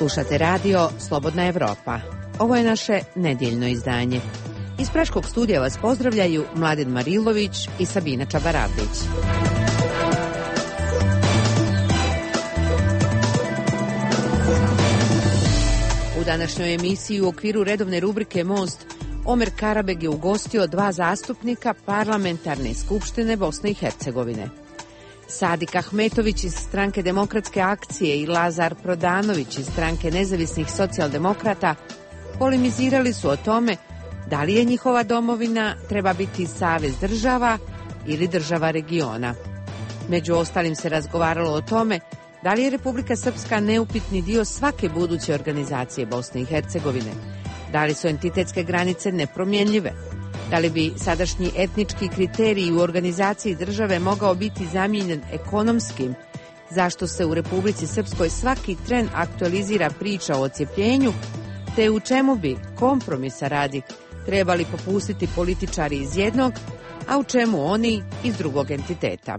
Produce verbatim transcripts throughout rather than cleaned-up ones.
Slušate radio Slobodna Evropa. Ovo je naše nedjeljno izdanje. Iz Praškog studija vas pozdravljaju Mladen Marilović i Sabina Čabaravlić. U današnjoj emisiji u okviru redovne rubrike Most Omer Karabeg je ugostio dva zastupnika Parlamentarne skupštine Bosne i Hercegovine. Sadik Ahmetović iz Stranke demokratske akcije i Lazar Prodanović iz Stranke nezavisnih socijaldemokrata polemizirali su o tome da li je njihova domovina treba biti savez država ili država regiona. Među ostalim se razgovaralo o tome da li je Republika Srpska neupitni dio svake buduće organizacije Bosne i Hercegovine, da li su entitetske granice nepromjenljive, da li bi sadašnji etnički kriterij u organizaciji države mogao biti zamijenjen ekonomskim, zašto se u Republici Srpskoj svaki tren aktualizira priča o odcjepljenju, te u čemu bi, kompromisa radi, trebali popustiti političari iz jednog, a u čemu oni iz drugog entiteta.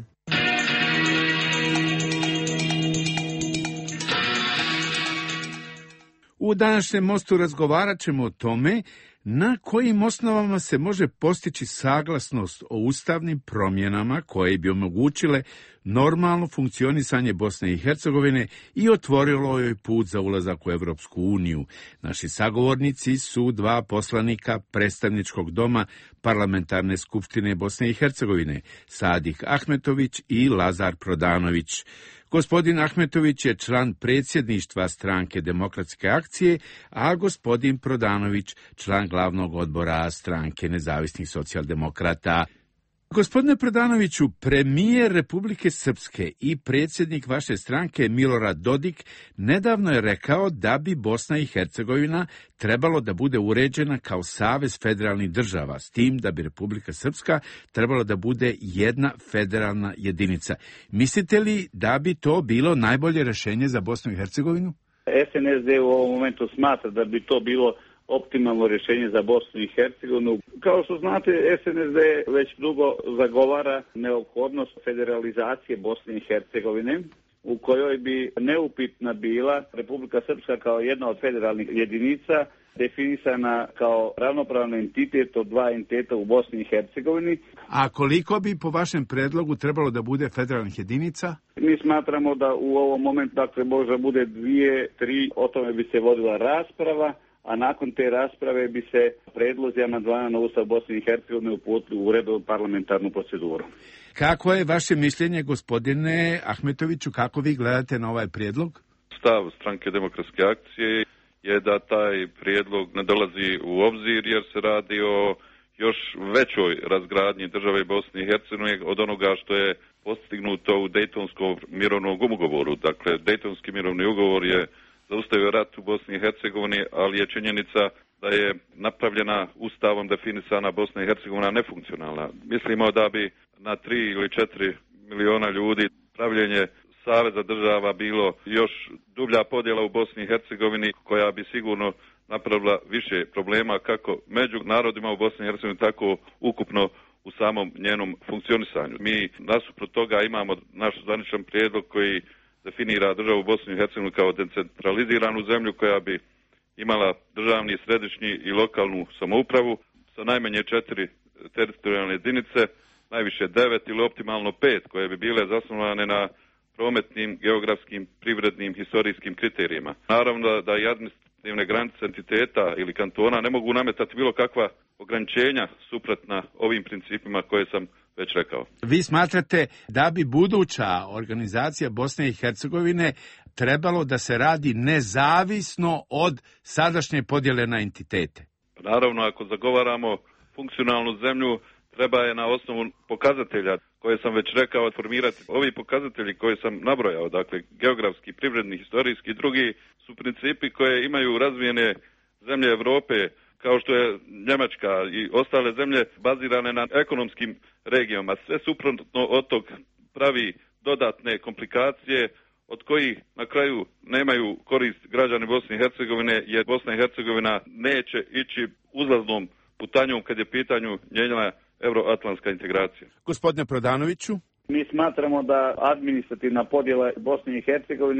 U današnjem mostu razgovarat ćemo o tome na kojim osnovama se može postići saglasnost o ustavnim promjenama koje bi omogućile normalno funkcionisanje Bosne i Hercegovine i otvorilo joj put za ulazak u Evropsku uniju. Naši sagovornici su dva poslanika predstavničkog doma Parlamentarne skupštine Bosne i Hercegovine, Sadik Ahmetović i Lazar Prodanović. Gospodin Ahmetović je član predsjedništva Stranke demokratske akcije, a gospodin Prodanović član glavnog odbora Stranke nezavisnih socijaldemokrata. Gospodine Prodanoviću, premijer Republike Srpske i predsjednik vaše stranke Milorad Dodik nedavno je rekao da bi Bosna i Hercegovina trebalo da bude uređena kao savez federalnih država, s tim da bi Republika Srpska trebalo da bude jedna federalna jedinica. Mislite li da bi to bilo najbolje rješenje za Bosnu i Hercegovinu? S N S D u ovom momentu smatra da bi to bilo optimalno rješenje za Bosnu i Hercegovinu. Kao što znate, S N S D već dugo zagovara neophodnost federalizacije Bosne i Hercegovine, u kojoj bi neupitna bila Republika Srpska kao jedna od federalnih jedinica, definisana kao ravnopravni entitet od dva entiteta u Bosni i Hercegovini. A koliko bi po vašem predlogu trebalo da bude federalnih jedinica? Mi smatramo da u ovom momentu dakle možda bude dvije, tri, o tome bi se vodila rasprava, a nakon te rasprave bi se predlozi amandmana na Ustav Bosne i Hercegovine uputili u redovnu parlamentarnu proceduru. Kako je vaše mišljenje, gospodine Ahmetoviću, kako vi gledate na ovaj prijedlog? Stav Stranke demokratske akcije je da taj prijedlog ne dolazi u obzir jer se radi o još većoj razgradnji države Bosne i Hercegovine od onoga što je postignuto u Dejtonskom mirovnom ugovoru. Dakle, Dejtonski mirovni ugovor je zaustavio rat u Bosni i Hercegovini, ali je činjenica da je napravljena ustavom definisana Bosna i Hercegovina nefunkcionalna. Mislimo da bi na tri ili četiri miliona ljudi pravljenje saveza država bilo još dublja podjela u Bosni i Hercegovini koja bi sigurno napravila više problema kako među narodima u Bosni i Hercegovini, tako ukupno u samom njenom funkcionisanju. Mi nasuprot toga imamo naš zvaničan prijedlog koji definira državu Bosnu i Hercegovinu kao decentraliziranu zemlju koja bi imala državni, središnji i lokalnu samoupravu sa najmanje četiri teritorijalne jedinice, najviše devet ili optimalno pet koje bi bile zasnovane na prometnim, geografskim, privrednim, historijskim kriterijima. Naravno da i administrativne granice entiteta ili kantona ne mogu nametati bilo kakva ograničenja suprotna ovim principima koje sam već rekao. Vi smatrate da bi buduća organizacija Bosne i Hercegovine trebalo da se radi nezavisno od sadašnje podjele na entitete? Naravno, ako zagovaramo funkcionalnu zemlju, treba je na osnovu pokazatelja koje sam već rekao formirati. Ovi pokazatelji koje sam nabrojao, dakle geografski, privredni, historijski i drugi, su principi koje imaju razvijene zemlje Europe, kao što je Njemačka i ostale zemlje bazirane na ekonomskim regijama. Sve suprotno od tog pravi dodatne komplikacije od kojih na kraju nemaju korist građani Bosne i Hercegovine, jer Bosna i Hercegovina neće ići uzlaznom putanjom kad je pitanju njena euroatlantska integracija. Gospodine Prodanoviću? Mi smatramo da administrativna podjela Bosne i Hercegovine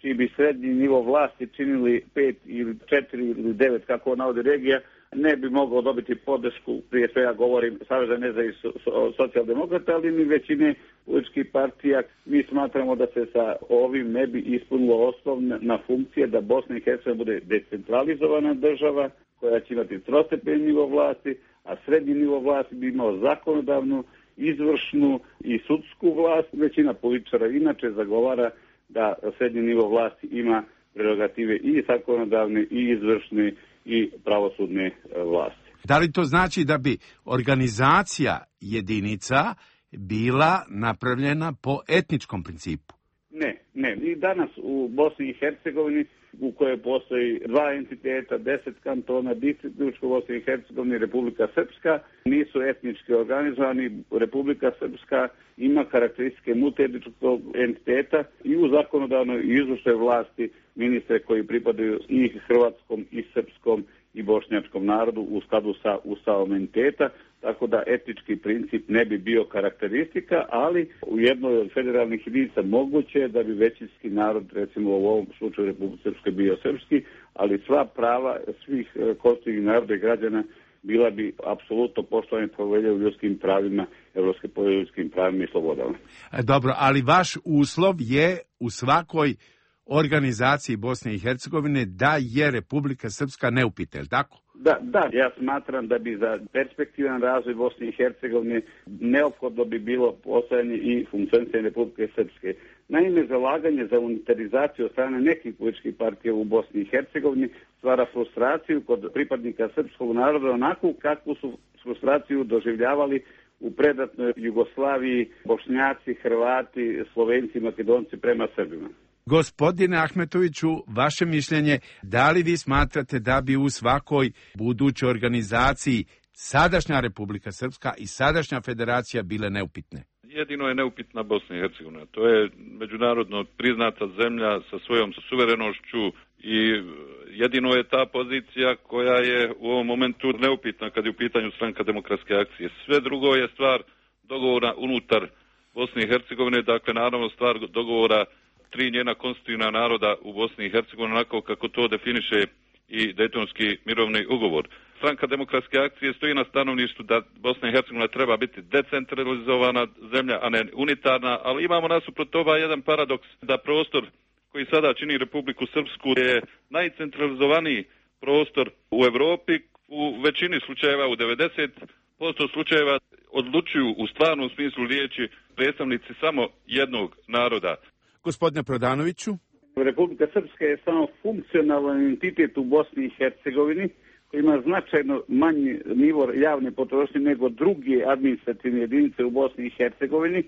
čiji bi srednji nivo vlasti činili pet ili četiri ili devet, kako navodi regija, ne bi mogao dobiti podršku, prije svega govorim Saveza nezavisnih socijaldemokrata, ali ni većine političkih partija. Mi smatramo da se sa ovim ne bi ispunilo osnovna funkcija da Bosna i Hercegovina bude decentralizovana država koja će imati trostepeni nivo vlasti, a srednji nivo vlasti bi imao zakonodavnu, izvršnu i sudsku vlast. Većina političara inače zagovara da srednji nivo vlasti ima prerogative i zakonodavne i izvršne i pravosudne vlasti. Da li to znači da bi organizacija jedinica bila napravljena po etničkom principu? Ne, ne. I danas u Bosni i Hercegovini, u kojoj postoji dva entiteta, deset kantona, distrikt u Bosni i Hercegovini, Republika Srpska, nisu etnički organizovani. Republika Srpska ima karakteristike multietničkog entiteta i u zakonodavnoj i izvršnoj vlasti ministre koji pripadaju i hrvatskom i srpskom i bošnjačkom narodu u skladu sa ustavom entiteta, tako da etnički princip ne bi bio karakteristika, ali u jednoj od federalnih jedinica moguće je da bi većinski narod, recimo u ovom slučaju Republike Srpske, bio srpski, ali sva prava svih konstitutivnih naroda i građana bila bi apsolutno poštovane povelje u ljudskim pravima, Evropske povelje o ljudskim pravima i slobodama. Dobro, ali vaš uslov je u svakoj organizaciji Bosne i Hercegovine da je Republika Srpska neupitna, je li tako? Da, da, ja smatram da bi za perspektivan razvoj Bosne i Hercegovine neophodno bi bilo postojanje i funkcionisanje Republike Srpske. Naime, zalaganje za unitarizaciju od strane nekih političkih partija u Bosni i Hercegovini stvara frustraciju kod pripadnika srpskog naroda onako kakvu su frustraciju doživljavali u predatnoj Jugoslaviji Bošnjaci, Hrvati, Slovenci, Makedonci prema Srbima. Gospodine Ahmetoviću, vaše mišljenje, da li vi smatrate da bi u svakoj budućoj organizaciji sadašnja Republika Srpska i sadašnja federacija bile neupitne? Jedino je neupitna Bosna i Hercegovina. To je međunarodno priznata zemlja sa svojom suverenošću i jedino je ta pozicija koja je u ovom momentu neupitna kad je u pitanju Stranka demokratske akcije. Sve drugo je stvar dogovora unutar Bosne i Hercegovine, dakle naravno stvar dogovora tri njena konstitutivna naroda u Bosni i Hercegovini, onako kako to definiše i Dejtonski mirovni ugovor. Stranka demokratske akcije stoji na stanovištu da Bosna i Hercegovina treba biti decentralizovana zemlja, a ne unitarna, ali imamo nasuprot toga jedan paradoks da prostor koji sada čini Republiku Srpsku je najcentralizovaniji prostor u Europi. U većini slučajeva, u devedeset posto slučajeva, odlučuju u stvarnom smislu riječi predstavnici samo jednog naroda. Gospodine Prodanoviću. Republika Srpska je samo funkcionalan entitet u Bosni i Hercegovini koji ima značajno manji nivo javne potrošnje nego druge administrativne jedinice u Bosni i Hercegovini.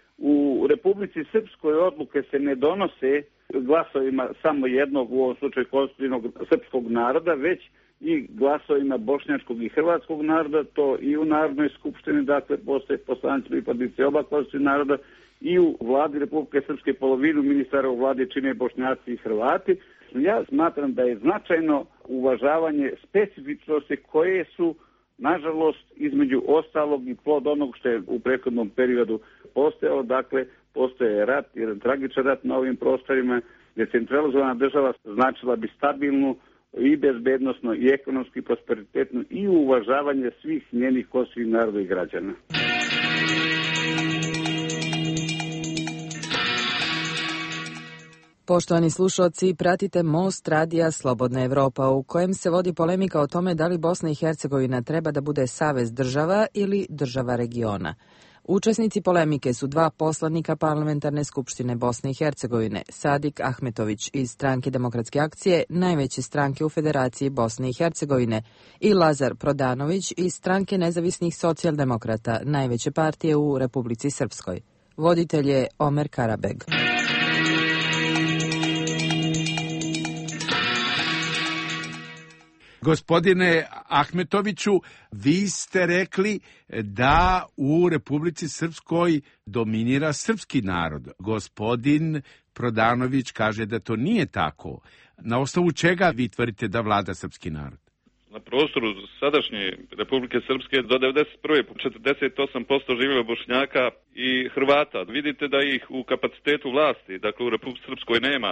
U Republici Srpskoj odluke se ne donose glasovima samo jednog, u ovom slučaju konstitutivnog srpskog naroda, već i glasovima bošnjačkog i hrvatskog naroda, to i u Narodnoj skupštini, dakle postoje poslanici pripadnici oba konstitutivnih naroda, i u vladi Republike Srpske polovinu ministara u vladi čine Bošnjaci i Hrvati. Ja smatram da je značajno uvažavanje specifičnosti koje su, nažalost, između ostalog i plod onog što je u prethodnom periodu postojalo. Dakle, postoje rat, jedan tragičan rat na ovim prostorima. Decentralizovana država značila bi stabilnu i bezbednosno i ekonomski prosperitetno i uvažavanje svih njenih konstitutivnih naroda i građana. Poštovani slušalci, pratite Most radija Slobodna Evropa, u kojem se vodi polemika o tome da li Bosna i Hercegovina treba da bude savez država ili država regiona. Učesnici polemike su dva poslanika Parlamentarne skupštine Bosne i Hercegovine, Sadik Ahmetović iz Stranke demokratske akcije, najveće stranke u Federaciji Bosne i Hercegovine, i Lazar Prodanović iz Stranke nezavisnih socijaldemokrata, najveće partije u Republici Srpskoj. Voditelj je Omer Karabeg. Gospodine Ahmetoviću, vi ste rekli da u Republici Srpskoj dominira srpski narod. Gospodin Prodanović kaže da to nije tako. Na osnovu čega vi tvrdite da vlada srpski narod? Na prostoru sadašnje Republike Srpske do devedeset prve četrdeset osam posto živjelo Bošnjaka i Hrvata. Vidite da ih u kapacitetu vlasti, dakle u Republici Srpskoj nema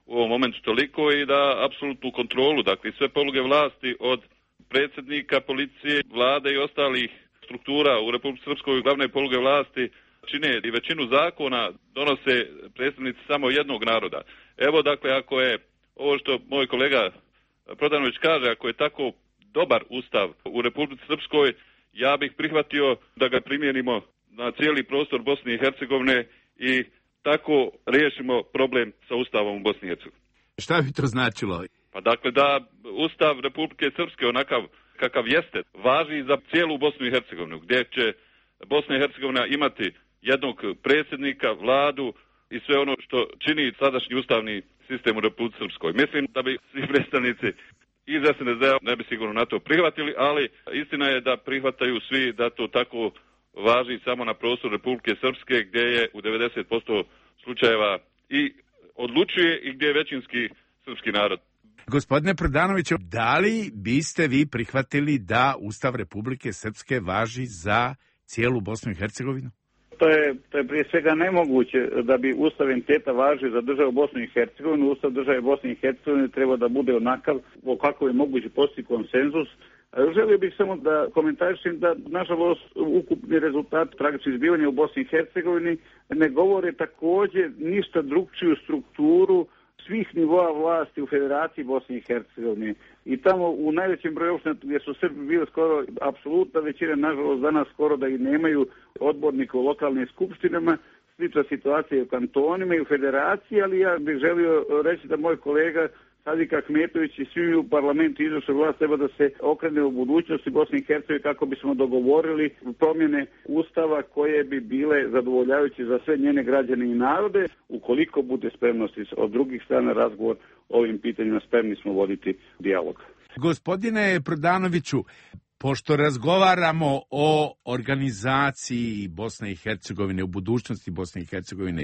u ovom momentu toliko i da apsolutnu kontrolu, dakle sve poluge vlasti od predsjednika, policije, vlade i ostalih struktura u Republici Srpskoj, glavne poluge vlasti čine i većinu zakona donose predstavnici samo jednog naroda. Evo dakle, ako je ovo što moj kolega Prodanović kaže, ako je tako dobar ustav u Republici Srpskoj, ja bih prihvatio da ga primijenimo na cijeli prostor Bosne i Hercegovine i tako riješimo problem sa ustavom u Bosni i Hercegovini. Šta bi to značilo? Pa dakle da ustav Republike Srpske onakav kakav jeste važi za cijelu Bosnu i Hercegovinu, gdje će Bosna i Hercegovina imati jednog predsjednika, vladu i sve ono što čini sadašnji ustavni sistem u Republici Srpskoj. Mislim da bi svi predstavnici iz S N S D-a ne bi sigurno na to prihvatili, ali istina je da prihvataju svi da to tako važi samo na prostoru Republike Srpske, gdje je u devedeset posto slučajeva i odlučuje i gdje je većinski srpski narod. Gospodine Prodanoviću, da li biste vi prihvatili da Ustav Republike Srpske važi za cijelu Bosnu i Hercegovinu? To je, to je prije svega nemoguće da bi Ustav entiteta važio za državu Bosnu i Hercegovinu. Ustav države Bosne i Hercegovine treba da bude onakav o kako je moguće postići konsenzus. Želio bih samo da komentarišem da, nažalost, ukupni rezultat tragičnih zbivanja u Bosni i Hercegovini ne govore također ništa drugčiju strukturu svih nivoa vlasti u Federaciji Bosne i Hercegovine. I tamo u najvećem broju opština gdje su Srbi bili skoro apsolutna većina, nažalost danas skoro da i nemaju odbornika u lokalnim skupštinama, slična situacija u kantonima i u Federaciji, ali ja bih želio reći da moj kolega Sadik Ahmetović i svi u parlamentu izvršne vlast treba da se okrene u budućnosti Bosne i Hercegovine kako bismo dogovorili promjene Ustava koje bi bile zadovoljavajuće za sve njene građane i narode. Ukoliko bude spremnosti od drugih strana razgovor o ovim pitanjima, spremni smo voditi dijalog. Gospodine Prodanoviću, pošto razgovaramo o organizaciji Bosne i Hercegovine, u budućnosti Bosne i Hercegovine,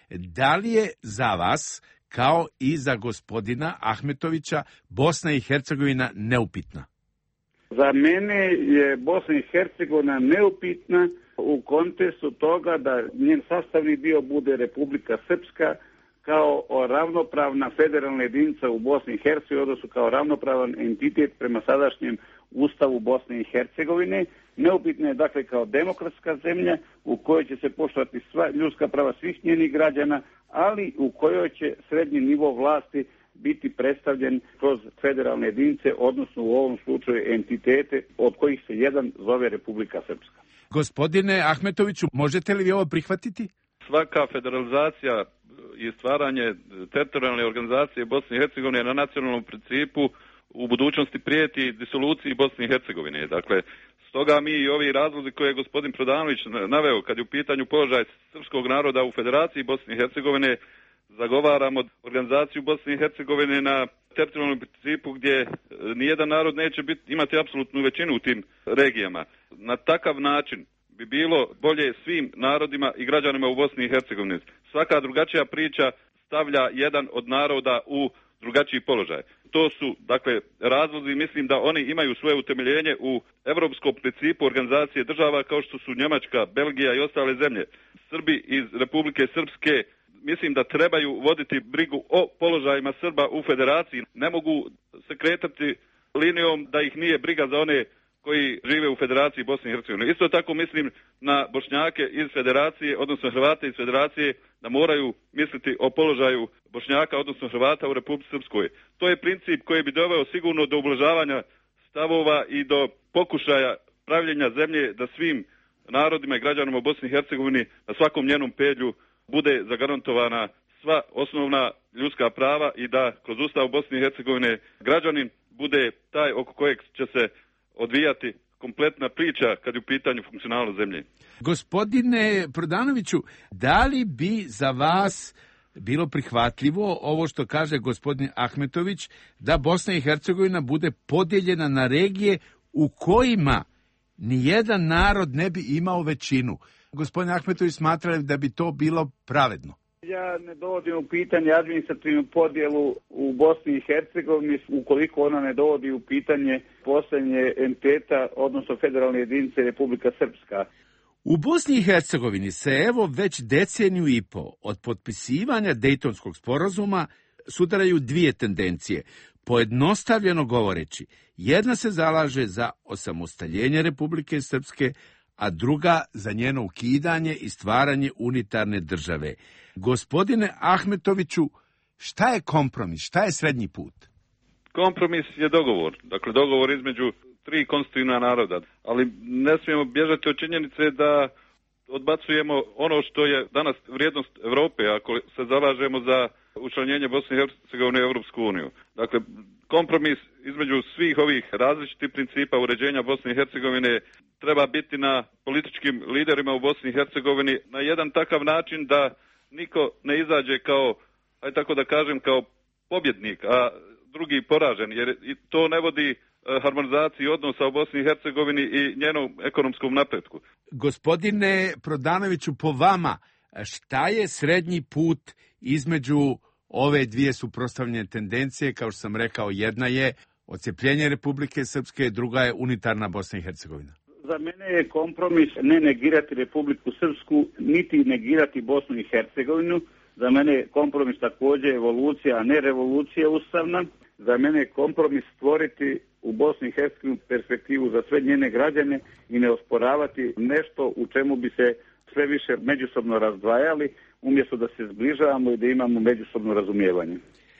da li je za vas kao i za gospodina Ahmetovića Bosna i Hercegovina neupitna? Za mene je Bosna i Hercegovina neupitna u kontekstu toga da njen sastavni dio bude Republika Srpska kao ravnopravna federalna jedinica u Bosni i Hercegovini, odnosno kao ravnopravan entitet prema sadašnjem Ustavu Bosne i Hercegovine. Neupitna je dakle kao demokratska zemlja u kojoj će se poštovati sva ljudska prava svih njenih građana, ali u kojoj će srednji nivo vlasti biti predstavljen kroz federalne jedinice, odnosno u ovom slučaju entitete od kojih se jedan zove Republika Srpska. Gospodine Ahmetoviću, možete li vi ovo prihvatiti? Svaka federalizacija i stvaranje teritorijalne organizacije Bosne i Hercegovine na nacionalnom principu u budućnosti prijeti disoluciji Bosne i Hercegovine. Dakle, stoga mi i ovi razlozi koje je gospodin Prodanović naveo kad je u pitanju položaj srpskog naroda u Federaciji Bosne i Hercegovine, zagovaramo organizaciju Bosne i Hercegovine na teritorijalnom principu gdje nijedan narod neće biti, imati apsolutnu većinu u tim regijama. Na takav način bi bilo bolje svim narodima i građanima u Bosni i Hercegovini. Svaka drugačija priča stavlja jedan od naroda u drugačiji položaj. To su, dakle, razlozi, mislim da oni imaju svoje utemeljenje u evropskom principu organizacije država kao što su Njemačka, Belgija i ostale zemlje. Srbi iz Republike Srpske mislim da trebaju voditi brigu o položajima Srba u Federaciji. Ne mogu se kretati linijom da ih nije briga za one koji žive u Federaciji Bosne i Hercegovine. Isto tako mislim na Bošnjake iz Federacije, odnosno Hrvate iz Federacije, da moraju misliti o položaju Bošnjaka, odnosno Hrvata u Republici Srpskoj. To je princip koji bi doveo sigurno do ublažavanja stavova i do pokušaja pravljenja zemlje da svim narodima i građanima u Bosni i Hercegovini na svakom njenom pedlju bude zagarantovana sva osnovna ljudska prava i da kroz Ustav Bosne i Hercegovine građanin bude taj oko kojeg će se odvijati kompletna priča kad je u pitanju funkcionalno zemlje. Gospodine Prodanoviću, da li bi za vas bilo prihvatljivo ovo što kaže gospodin Ahmetović, da Bosna i Hercegovina bude podijeljena na regije u kojima nijedan narod ne bi imao većinu? Gospodin Ahmetović smatra da bi to bilo pravedno? Ja ne dovodim u pitanje administrativnu podjelu u Bosni i Hercegovini ukoliko ona ne dovodi u pitanje postojanje entiteta, odnosno federalne jedinice Republika Srpska. U Bosni i Hercegovini se evo već deceniju i po od potpisivanja Dejtonskog sporazuma sudaraju dvije tendencije. Pojednostavljeno govoreći, jedna se zalaže za osamostaljenje Republike Srpske, a druga za njeno ukidanje i stvaranje unitarne države. Gospodine Ahmetoviću, šta je kompromis, šta je srednji put? Kompromis je dogovor, dakle dogovor između tri konstitutivna naroda, ali ne smijemo bježati od činjenice da odbacujemo ono što je danas vrijednost Europe, ako se zalažemo za učlanjenje Bosne i Hercegovine u Europsku uniju. Dakle, kompromis između svih ovih različitih principa uređenja Bosne i Hercegovine treba biti na političkim liderima u Bosni i Hercegovini na jedan takav način da niko ne izađe kao, aj tako da kažem, kao pobjednik, a drugi poražen, jer to ne vodi harmonizaciji odnosa u Bosni i Hercegovini i njenom ekonomskom napretku. Gospodine Prodanoviću, po vama, šta je srednji put između ove dvije suprotstavljene tendencije? Kao što sam rekao, jedna je odcepljenje Republike Srpske, druga je unitarna Bosna i Hercegovina. Za mene je kompromis ne negirati Republiku Srpsku, niti negirati Bosnu i Hercegovinu. Za mene je kompromis također evolucija, a ne revolucija ustavna. Za mene je kompromis stvoriti u Bosni i Hercegovini perspektivu za sve njene građane i ne osporavati nešto u čemu bi se sve više međusobno razdvajali, umjesto da se zbližavamo i da imamo međusobno razumijevanje.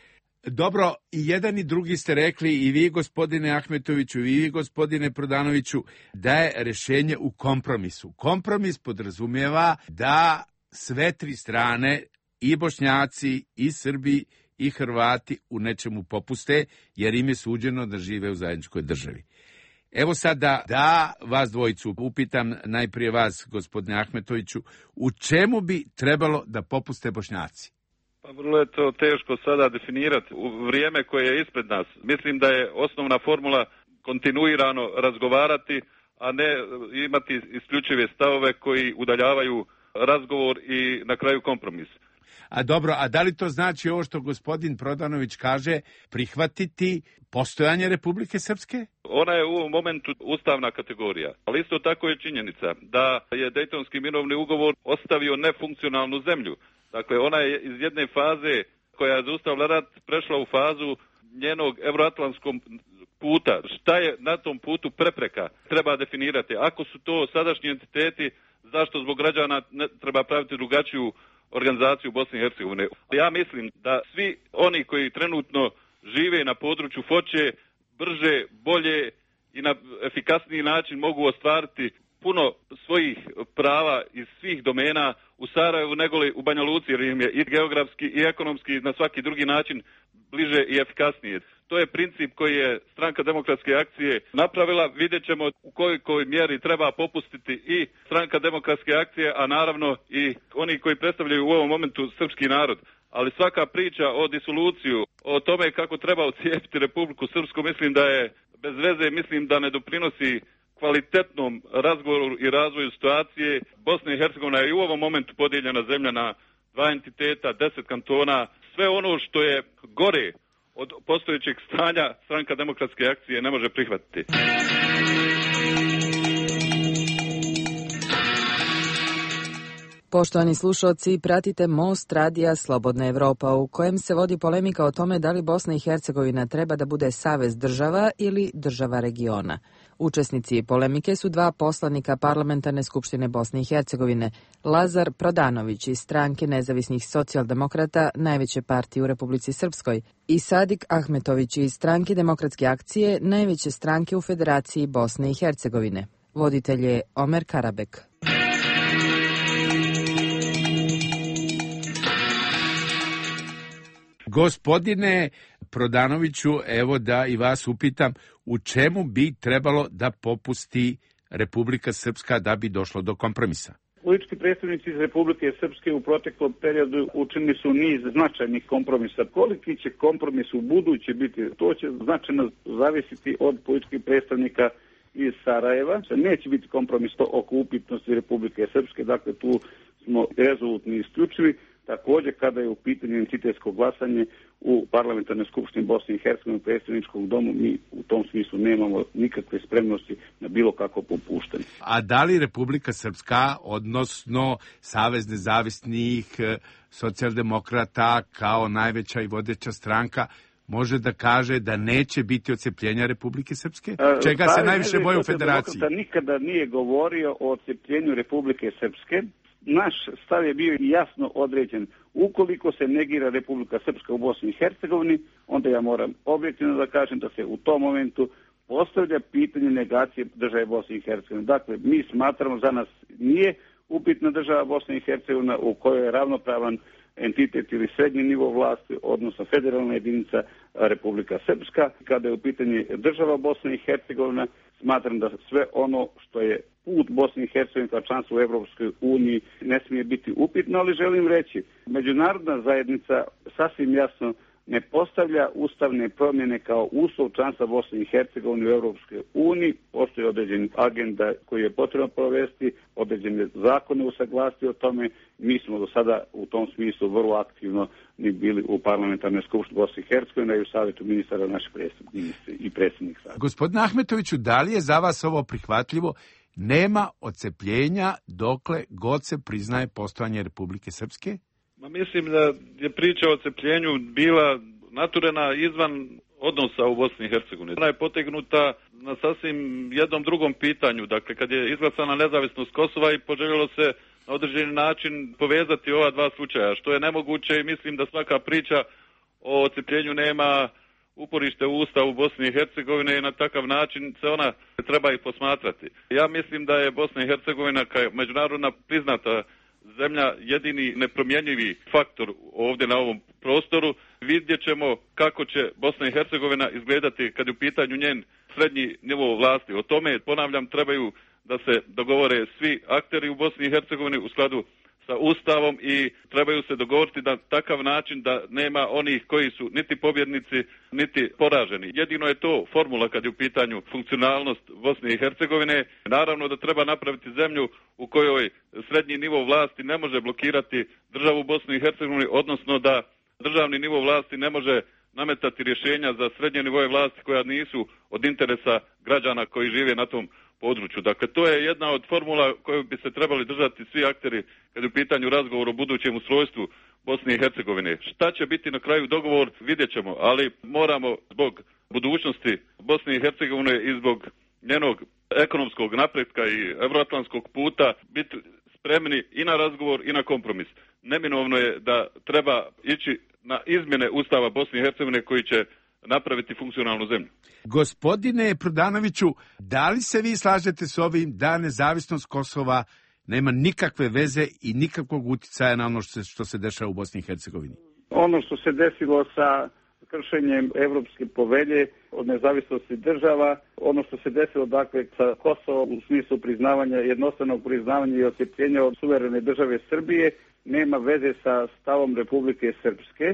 Dobro, i jedan i drugi ste rekli, i vi gospodine Ahmetoviću, i vi gospodine Prodanoviću, da je rješenje u kompromisu. Kompromis podrazumijeva da sve tri strane, i Bošnjaci, i Srbi, i Hrvati u nečemu popuste, jer im je suđeno da žive u zajedničkoj državi. Evo sada da vas dvojicu upitam, najprije vas, gospodine Ahmetoviću, u čemu bi trebalo da popuste Bošnjaci? Pa vrlo je to teško sada definirati u vrijeme koje je ispred nas. Mislim da je osnovna formula kontinuirano razgovarati, a ne imati isključive stavove koji udaljavaju razgovor i na kraju kompromis. A dobro, a da li to znači ovo što gospodin Prodanović kaže, prihvatiti postojanje Republike Srpske? Ona je u ovom momentu ustavna kategorija, ali isto tako je činjenica da je Dejtonski mirovni ugovor ostavio nefunkcionalnu zemlju. Dakle, ona je iz jedne faze koja je zaustavila rat prešla u fazu njenog euroatlantskog puta. Šta je na tom putu prepreka? Treba definirati. Ako su to sadašnji entiteti, zašto zbog građana ne treba praviti drugačiju organizaciju Bosne i Hercegovine? Ja mislim da svi oni koji trenutno žive na području Foče brže, bolje i na efikasniji način mogu ostvariti puno svojih prava iz svih domena u Sarajevu nego li u Banja Luci, jer im je i geografski i ekonomski i na svaki drugi način bliže i efikasnije. To je princip koji je Stranka demokratske akcije napravila. Vidjet ćemo u kojoj mjeri treba popustiti i Stranka demokratske akcije, a naravno i oni koji predstavljaju u ovom momentu srpski narod. Ali svaka priča o disoluciju, o tome kako treba ocijepiti Republiku Srpsku, mislim da je bez veze, mislim da ne doprinosi kvalitetnom razgovoru i razvoju situacije. Bosna i Hercegovina je i u ovom momentu podijeljena zemlja na dva entiteta, deset kantona. Sve ono što je gore od postojećeg stanja Stranka demokratske akcije ne može prihvatiti. Poštovani slušalci, pratite Most radija Slobodna Evropa, u kojem se vodi polemika o tome da li Bosna i Hercegovina treba da bude savez država ili država regiona. Učesnici polemike su dva poslanika Parlamentarne skupštine Bosne i Hercegovine, Lazar Prodanović iz Stranke nezavisnih socijaldemokrata, najveće partije u Republici Srpskoj, i Sadik Ahmetović iz Stranke demokratske akcije, najveće stranke u Federaciji Bosne i Hercegovine. Voditelj je Omer Karabek. Gospodine Prodanoviću, evo da i vas upitam, u čemu bi trebalo da popusti Republika Srpska da bi došlo do kompromisa? Politički predstavnici iz Republike Srpske u proteklom periodu učinili su niz značajnih kompromisa. Koliki će kompromis u buduće biti, to će značajno zavisiti od političkih predstavnika iz Sarajeva. Neće biti kompromis oko upitnosti Republike Srpske, dakle tu smo rezolutni i isključivi. također kada je u pitanju entitetsko glasanje u parlamentarnoj skupštini Bosne i Hercegovine u predstavničkom domu, mi u tom smislu nemamo nikakve spremnosti na bilo kakvo popuštanje. A da li Republika Srpska, odnosno Savez nezavisnih socijaldemokrata kao najveća i vodeća stranka, može da kaže da neće biti odcepljenja Republike Srpske? Čega se najviše boje u federaciji? Nikada nije govorio o odcepljenju Republike Srpske. Naš stav je bio jasno određen. Ukoliko se negira Republika Srpska u Bosni i Hercegovini, onda ja moram objektivno da kažem da se u tom momentu postavlja pitanje negacije države Bosne i Hercegovine. Dakle, mi smatramo, za nas nije upitna država Bosne i Hercegovina u kojoj je ravnopravan entitet ili srednji nivo vlasti, odnosno federalna jedinica Republika Srpska. Kada je u pitanju država Bosne i Hercegovina, smatram da sve ono što je put Bosne i Hercegovine kao članstvo u Evropskoj uniji ne smije biti upitno, ali želim reći, međunarodna zajednica sasvim jasno ne postavlja ustavne promjene kao uslov članstva Bosne i Hercegovine u Evropskoj uniji. Postoji određen agenda koji je potrebno provesti, određene zakone usaglasiti o tome. Mi smo do sada u tom smislu vrlo aktivno ni bili u parlamentarnoj skupštini Bosne i Hercegovine i u savjetu ministara naši ministri i predsjednik savjeta. Gospodine Ahmetoviću, da li je za vas ovo prihvatljivo? Nema odcepljenja dokle god se priznaje postojanje Republike Srpske? Ma mislim da je priča o odcepljenju bila naturena izvan odnosa u Bosni i Hercegovini. Ona je potegnuta na sasvim jednom drugom pitanju. Dakle, kad je izglasana nezavisnost Kosova i poželjelo se na određeni način povezati ova dva slučaja, što je nemoguće i mislim da svaka priča o odcepljenju nema uporište u Ustavu Bosne i Hercegovine i na takav način se ona treba i posmatrati. Ja mislim da je Bosna i Hercegovina kao međunarodna priznata zemlja jedini nepromjenjivi faktor ovdje na ovom prostoru. Vidjet ćemo kako će Bosna i Hercegovina izgledati kad je u pitanju njen srednji nivo vlasti. O tome, ponavljam, trebaju da se dogovore svi akteri u Bosni i Hercegovini u skladu sa Ustavom i trebaju se dogovoriti na takav način da nema onih koji su niti pobjednici, niti poraženi. Jedino je to formula kad je u pitanju funkcionalnost Bosne i Hercegovine. Naravno da treba napraviti zemlju u kojoj srednji nivo vlasti ne može blokirati državu Bosne i Hercegovine, odnosno da državni nivo vlasti ne može nametati rješenja za srednje nivoje vlasti koja nisu od interesa građana koji žive na tom području. Dakle, to je jedna od formula koju bi se trebali držati svi akteri kad je u pitanju razgovor o budućem ustrojstvu Bosne i Hercegovine. Šta će biti na kraju dogovor, vidjet ćemo, ali moramo zbog budućnosti Bosne i Hercegovine i zbog njenog ekonomskog napretka i euroatlantskog puta biti spremni i na razgovor i na kompromis. Neminovno je da treba ići na izmjene Ustava Bosne i Hercegovine koji će napraviti funkcionalnu zemlju. Gospodine Prodanoviću, da li se vi slažete s ovim da nezavisnost Kosova nema nikakve veze i nikakvog utjecaja na ono što se, što se dešava u Bosni i Hercegovini? Ono što se desilo sa kršenjem Evropske povelje od nezavisnosti država, ono što se desilo dakle sa Kosovom u smislu priznavanja, jednostavnog priznavanja i odcepljenja od suverene države Srbije, nema veze sa stavom Republike Srpske.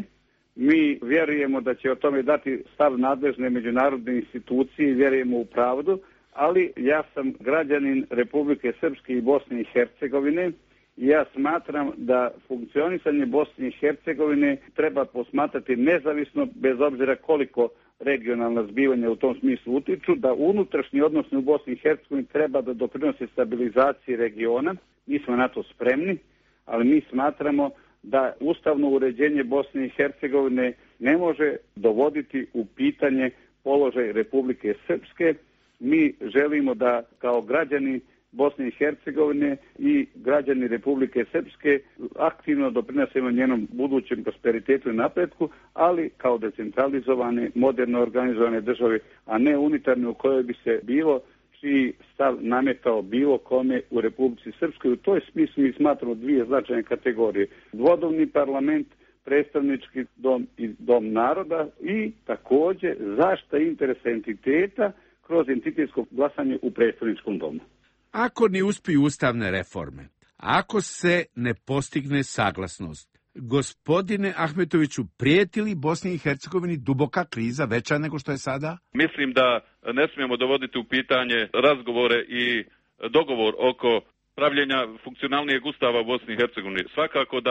Mi vjerujemo da će o tome dati stav nadležne međunarodne institucije i vjerujemo u pravdu, ali ja sam građanin Republike Srpske i Bosne i Hercegovine i ja smatram da funkcionisanje Bosne i Hercegovine treba posmatrati nezavisno, bez obzira koliko regionalna zbivanja u tom smislu utiču, da unutrašnji odnosi u Bosni i Hercegovini treba da doprinose stabilizaciji regiona. Mi smo na to spremni, ali mi smatramo da ustavno uređenje Bosne i Hercegovine ne može dovoditi u pitanje položaj Republike Srpske. Mi želimo da kao građani Bosne i Hercegovine i građani Republike Srpske aktivno doprinosimo njenom budućem prosperitetu i napretku, ali kao decentralizovane, moderno organizovane države, a ne unitarne u kojoj bi se bilo čiji stav nametao bilo kome u Republici Srpskoj. U toj smislu mi smatramo dvije značajne kategorije. Dvodobni parlament, predstavnički dom i dom naroda i također zaštita interesa entiteta kroz entitetsko glasanje u predstavničkom domu. Ako ne uspiju ustavne reforme, ako se ne postigne saglasnost, gospodine Ahmetoviću, prijeti li Bosni i Hercegovini duboka kriza veća nego što je sada? Mislim da ne smijemo dovoditi u pitanje razgovore i dogovor oko pravljenja funkcionalnijeg ustava u Bosni i Hercegovini. Svakako da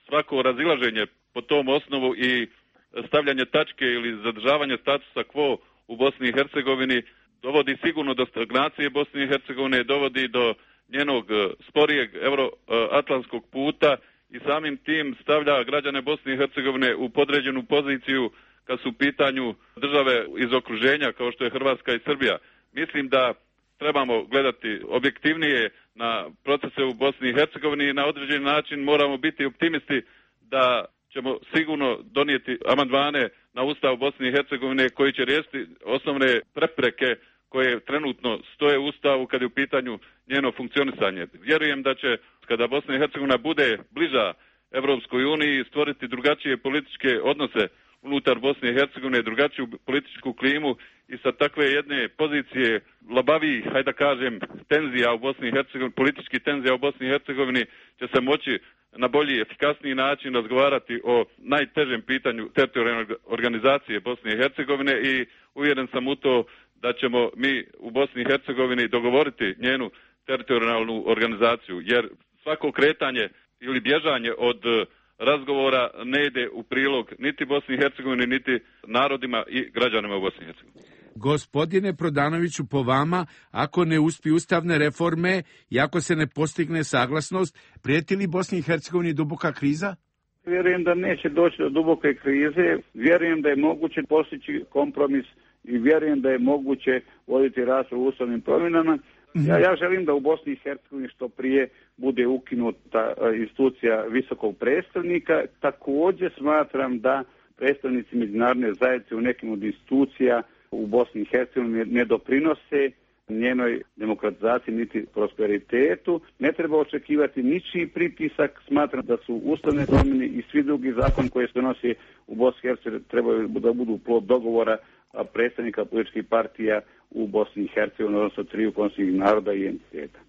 svako razilaženje po tom osnovu i stavljanje tačke ili zadržavanje statusa quo u Bosni i Hercegovini dovodi sigurno do stagnacije Bosne i Hercegovine, dovodi do njenog sporijeg euroatlantskog puta i samim tim stavlja građane Bosne i Hercegovine u podređenu poziciju kad su u pitanju države iz okruženja kao što je Hrvatska i Srbija. Mislim da trebamo gledati objektivnije na procese u Bosni i Hercegovini i na određeni način moramo biti optimisti da ćemo sigurno donijeti amandmane na Ustav Bosne i Hercegovine koji će riješiti osnovne prepreke koje trenutno stoje u Ustavu kad je u pitanju njeno funkcionisanje. Vjerujem da će, kada Bosna i Hercegovina bude bliža Evropskoj uniji, stvoriti drugačije političke odnose unutar Bosne i Hercegovine, drugačiju političku klimu i sa takve jedne pozicije labavijih, hajde da kažem, tenzija u Bosni i Hercegovini, politički tenzija u Bosni i Hercegovini će se moći na bolji, efikasniji način razgovarati o najtežem pitanju teritorijalne organizacije Bosne i Hercegovine i uvjeren sam u to da ćemo mi u Bosni i Hercegovini dogovoriti njenu teritorijalnu organizaciju, jer svako kretanje ili bježanje od razgovora ne ide u prilog niti Bosni i Hercegovini, niti narodima i građanima u Bosni i Hercegovini. Gospodine Prodanoviću, po vama, ako ne uspiju ustavne reforme i ako se ne postigne saglasnost, prijeti li Bosni i Hercegovini duboka kriza? Vjerujem da neće doći do duboke krize, vjerujem da je moguće postići kompromis i vjerujem da je moguće voditi raspravu o ustavnim promjenama. Ja, ja želim da u Bosni i Hercegovini što prije bude ukinuta institucija visokog predstavnika. Također smatram da predstavnici međunarodne zajednice u nekim od institucija u Bosni i Hercegovini ne doprinose njenoj demokratizaciji niti prosperitetu. Ne treba očekivati ničiji pritisak. Smatram da su ustavne promjene i svi drugi zakon koji se donose u Bosni i Hercegovini trebaju da budu plod dogovora predstavnika političkih partija u Bosni i Hercegovini, odnosno triju konstitutivnih naroda i entiteta.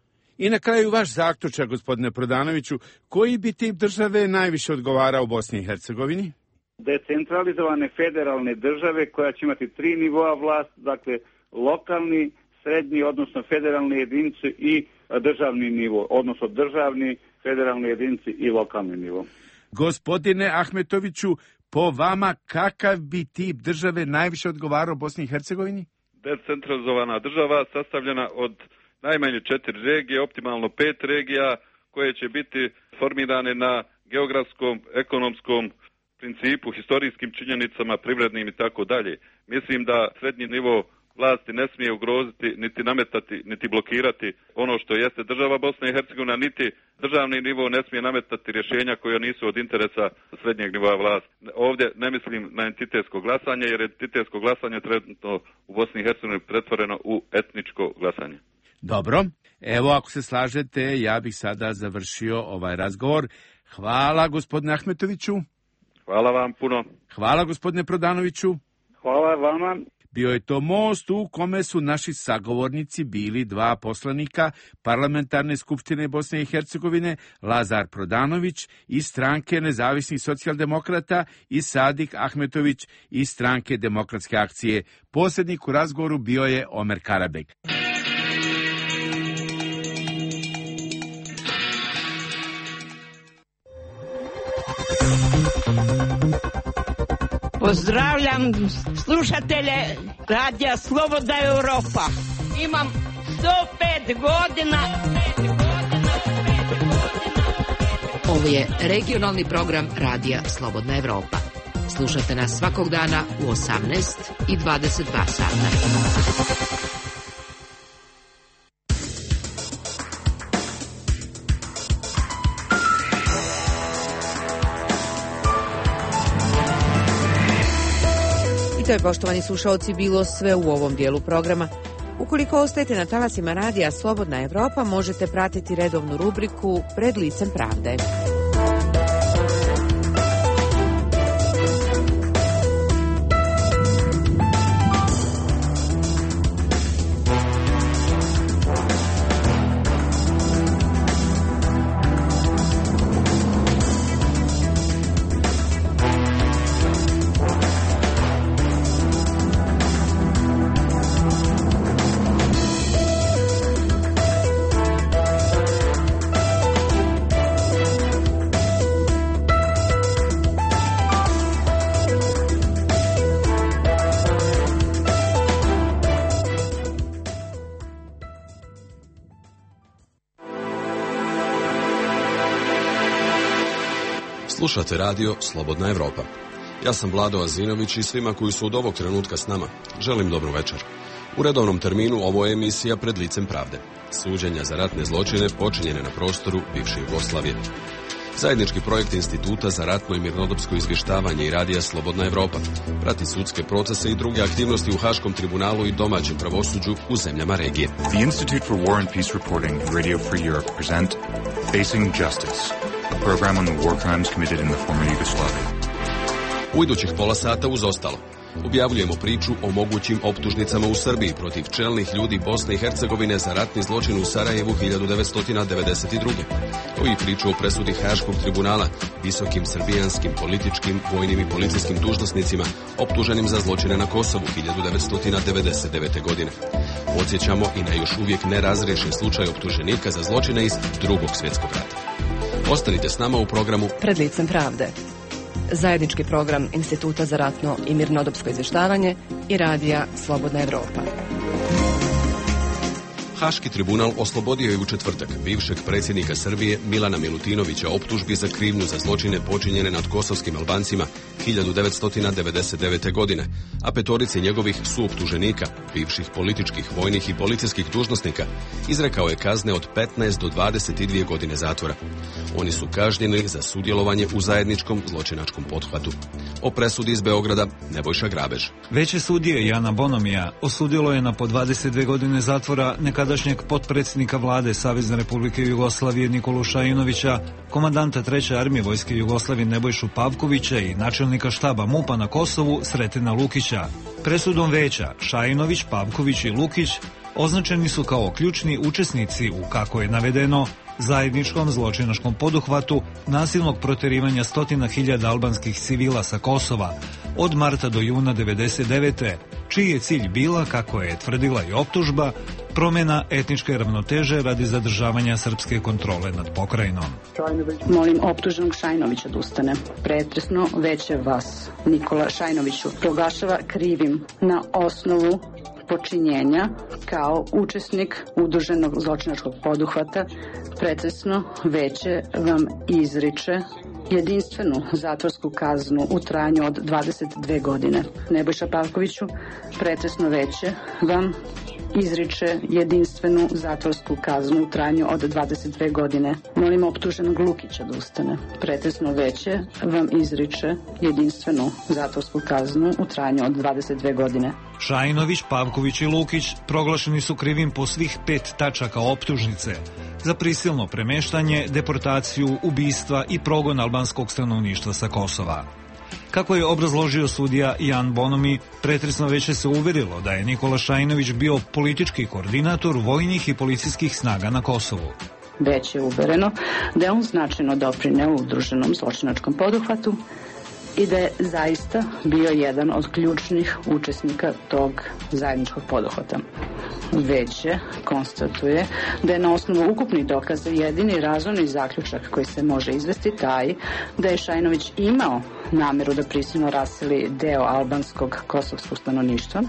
I na kraju vaš zaključak, gospodine Prodanoviću, koji bi tip države najviše odgovarao u Bosni i Hercegovini? Decentralizovane federalne države koja će imati tri nivoa vlasti, dakle lokalni, srednji, odnosno federalne jedinice i državni nivo, odnosno državni, federalne jedinice i lokalni nivo. Gospodine Ahmetoviću, po vama kakav bi tip države najviše odgovarao Bosni i Hercegovini? Decentralizovana država sastavljena od najmanje četiri regije, optimalno pet regija koje će biti formirane na geografskom, ekonomskom principu, historijskim činjenicama, privrednim i tako dalje. Mislim da srednji nivo vlasti ne smije ugroziti, niti nametati, niti blokirati ono što jeste država Bosna i Hercegovina, niti državni nivo ne smije nametati rješenja koja nisu od interesa srednjeg nivoa vlasti. Ovdje ne mislim na entitetsko glasanje, jer entitetsko glasanje trenutno u Bosni i Hercegovini pretvoreno u etničko glasanje. Dobro, evo ako se slažete, ja bih sada završio ovaj razgovor. Hvala gospodine Ahmetoviću. Hvala vam puno. Hvala gospodine Prodanoviću. Hvala vama. Bio je to most u kome su naši sagovornici bili dva poslanika Parlamentarne skupštine Bosne i Hercegovine, Lazar Prodanović iz stranke Nezavisnih socijaldemokrata i Sadik Ahmetović iz stranke Demokratske akcije. Posrednik u razgovoru bio je Omer Karabek. Pozdravljam slušatelje Radija Slobodna Europa. Imam sto pet godina. Ovo je regionalni program Radija Slobodna Europa. Slušajte nas svakog dana u osamnaest i dvadeset dva sata. I to je, poštovani slušalci, bilo sve u ovom dijelu programa. Ukoliko ostajete na talasima Radija Slobodna Evropa, možete pratiti redovnu rubriku Pred licem pravde. Slušate radio Slobodna Evropa. Ja sam Vlado Azinović i svima koji su od ovog trenutka s nama želim dobru večer. U redovnom terminu ovo je emisija Pred licem pravde. Suđenja za ratne zločine počinjene na prostoru bivše Jugoslavije. Zajednički projekt Instituta za ratno i mirnodopsko izvještavanje i radija Slobodna Evropa prati sudske procese i druge aktivnosti u Haškom tribunalu i domaćem pravosuđu u zemljama regije. The Institute for War and Peace Reporting and Radio Free Europe present Facing Justice, a program on the war crimes committed in the former Yugoslavia. U idućih pola sata uz ostalo objavljujemo priču o mogućim optužnicama u Srbiji protiv čelnih ljudi Bosne i Hercegovine za ratni zločin u Sarajevu hiljadu devetsto devedeset druge. Kao i priču o presudi Haškog tribunala visokim srbijanskim političkim, vojnim i policijskim dužnosnicima optuženim za zločine na Kosovu hiljadu devetsto devedeset devete. godine. Podsjećamo i na još uvijek nerazriješen slučaj optuženika za zločine iz Drugog svjetskog rata. Ostanite s nama u programu Pred licem pravde. Zajednički program Instituta za ratno i mirnodopsko izvještavanje i radija Slobodna Evropa. Haški tribunal oslobodio je u četvrtak bivšeg predsjednika Srbije Milana Milutinovića optužbi za krivnju za zločine počinjene nad kosovskim Albancima hiljadu devetsto devedeset devete. godine, a petorici njegovih suoptuženika, bivših političkih, vojnih i policijskih dužnosnika, izrekao je kazne od petnaest do dvadeset dvije godine zatvora. Oni su kažnjeni za sudjelovanje u zajedničkom zločinačkom pothvatu. O presudi iz Beograda Nebojša Grabež. Veće sudije Jana Bonomija osudilo je na po dvadeset dve godine zatvora nekadašnjeg potpredsjednika vlade Savezne Republike Jugoslavije Nikolu Šajinovića, komandanta treće armije Vojske Jugoslavije Nebojšu Pavkovića i načelnika štaba MUP-a na Kosovu Sretena Lukića. Presudom veća Šajinović, Pavković i Lukić označeni su kao ključni učesnici u, kako je navedeno, zajedničkom zločinačkom poduhvatu nasilnog proterivanja stotina hiljada albanskih civila sa Kosova od marta do juna devedeset devete. čiji je cilj bila, kako je tvrdila i optužba, promjena etničke ravnoteže radi zadržavanja srpske kontrole nad pokrajinom. Molim optuženog Šajnovića da ustane. Pretresno veće vas, Nikola Šajnoviću, proglašava krivim na osnovu počinjenja kao učesnik udruženog zločinačkog poduhvata. Pretresno veće vam izriče jedinstvenu zatvorsku kaznu u trajanju od dvadeset dve godine. Nebojša Pavkoviću, pretresno veće vam izriče jedinstvenu zatvorsku kaznu u trajanju od dvadeset dve godine. Molim optuženog Lukića da ustane. Pretresno veće vam izriče jedinstvenu zatvorsku kaznu u trajanju od dvadeset dve godine. Šajinović, Pavković i Lukić proglašeni su krivim po svih pet tačaka optužnice za prisilno premeštanje, deportaciju, ubistva i progon albanskog stanovništva sa Kosova. Kako je obrazložio sudija Jan Bonomi, pretresno veće se uverilo da je Nikola Šajinović bio politički koordinator vojnih i policijskih snaga na Kosovu. Već je uvereno da je on značajno doprineo udruženom zločinačkom poduhvatu i da je zaista bio jedan od ključnih učesnika tog zajedničkog poduhvata. Veće konstatuje da je na osnovu ukupnih dokaza jedini razumni zaključak koji se može izvesti taj da je Šajnović imao nameru da prisilno raseli deo albanskog kosovskog stanovništva,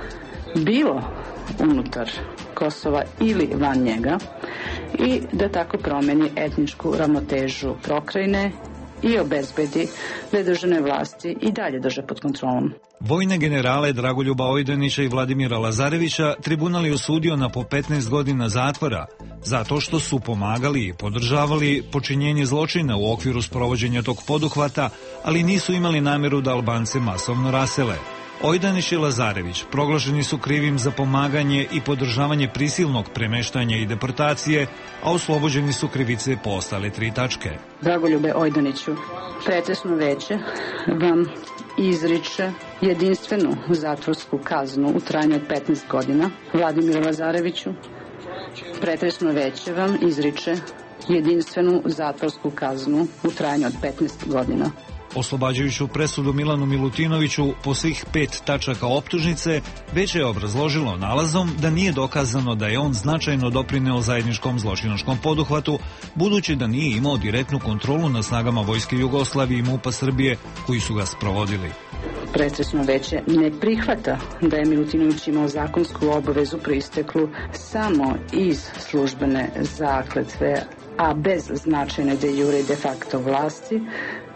bilo unutar Kosova ili van njega, i da tako promeni etničku ravnotežu pokrajine i obezbedi da državne vlasti i dalje drže pod kontrolom. Vojne generale Dragoljuba Ojdanića i Vladimira Lazarevića tribunal je osudio na po petnaest godina zatvora zato što su pomagali i podržavali počinjenje zločina u okviru sprovođenja tog poduhvata, ali nisu imali namjeru da Albance masovno rasele. Ojdanić i Lazarević proglašeni su krivim za pomaganje i podržavanje prisilnog premeštanja i deportacije, a oslobođeni su krivice po ostale tri tačke. Dragoljube Ojdaniću, pretresno veće vam izriče jedinstvenu zatvorsku kaznu u trajanju od petnaest godina. Vladimiru Lazareviću, pretresno veće vam izriče jedinstvenu zatvorsku kaznu u trajanju od petnaest godina. Oslobađajuću presudu Milanu Milutinoviću po svih pet tačaka optužnice, već je obrazložilo nalazom da nije dokazano da je on značajno doprineo zajedničkom zločinačkom poduhvatu, budući da nije imao direktnu kontrolu nad snagama Vojske Jugoslavije i MUP-a Srbije koji su ga sprovodili. Pretresno veće ne prihvata da je Milutinović imao zakonsku obavezu proisteklu samo iz službene zakletve, a bez značajne de jure i de facto vlasti,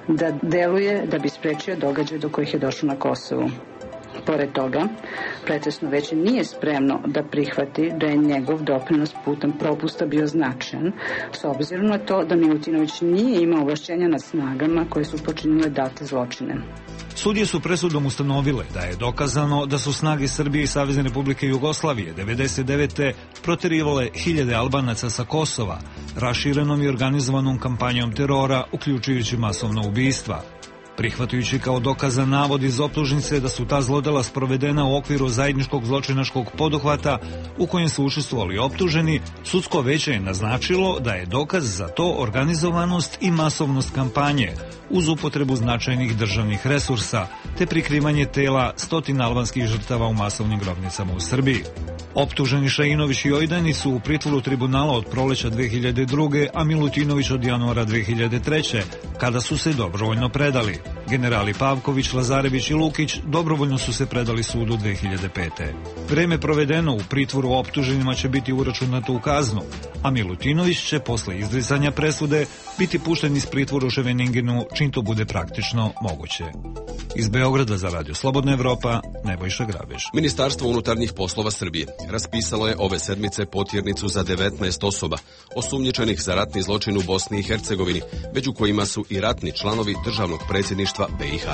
da deluje da bi sprečio događaje do kojih je došlo na Kosovu. Pored toga, pretresno veće nije spremno da prihvati da je njegov doprinos putem propusta bio značajan, s obzirom na to da Milutinović nije imao ovlašćenja nad snagama koje su počinile date zločine. Sudije su presudom ustanovile da je dokazano da su snage Srbije i Savezne Republike Jugoslavije devedeset devete proterivale hiljade Albanaca sa Kosova, raširenom i organizovanom kampanjom terora, uključujući masovna ubistva. Prihvatajući kao dokazan navod iz optužnice da su ta zlodela sprovedena u okviru zajedničkog zločinačkog poduhvata u kojem su učestvovali optuženi, sudsko veće je naznačilo da je dokaz za to organizovanost i masovnost kampanje, uz upotrebu značajnih državnih resursa, te prikrivanje tela stotina albanskih žrtava u masovnim grobnicama u Srbiji. Optuženi Šainović i Ojdani su u pritvoru tribunala od proleća dve hiljade druge. a Milutinović od januara dve hiljade treće. kada su se dobrovoljno predali. Generali Pavković, Lazarević i Lukić dobrovoljno su se predali sudu dve hiljade pete. Vreme provedeno u pritvoru optuženima će biti uračunato u kaznu, a Milutinović će posle izricanja presude biti pušten iz pritvora u Ševeningenu čim to bude praktično moguće. Iz Beograda za Radio Slobodna Evropa, Nebojša Grabež. Ministarstvo unutarnjih poslova Srbije raspisalo je ove sedmice potjernicu za devetnaest osoba osumnjičenih za ratni zločin u Bosni i Hercegovini, među kojima su i ratni članovi državnog predsjedništva be i ha.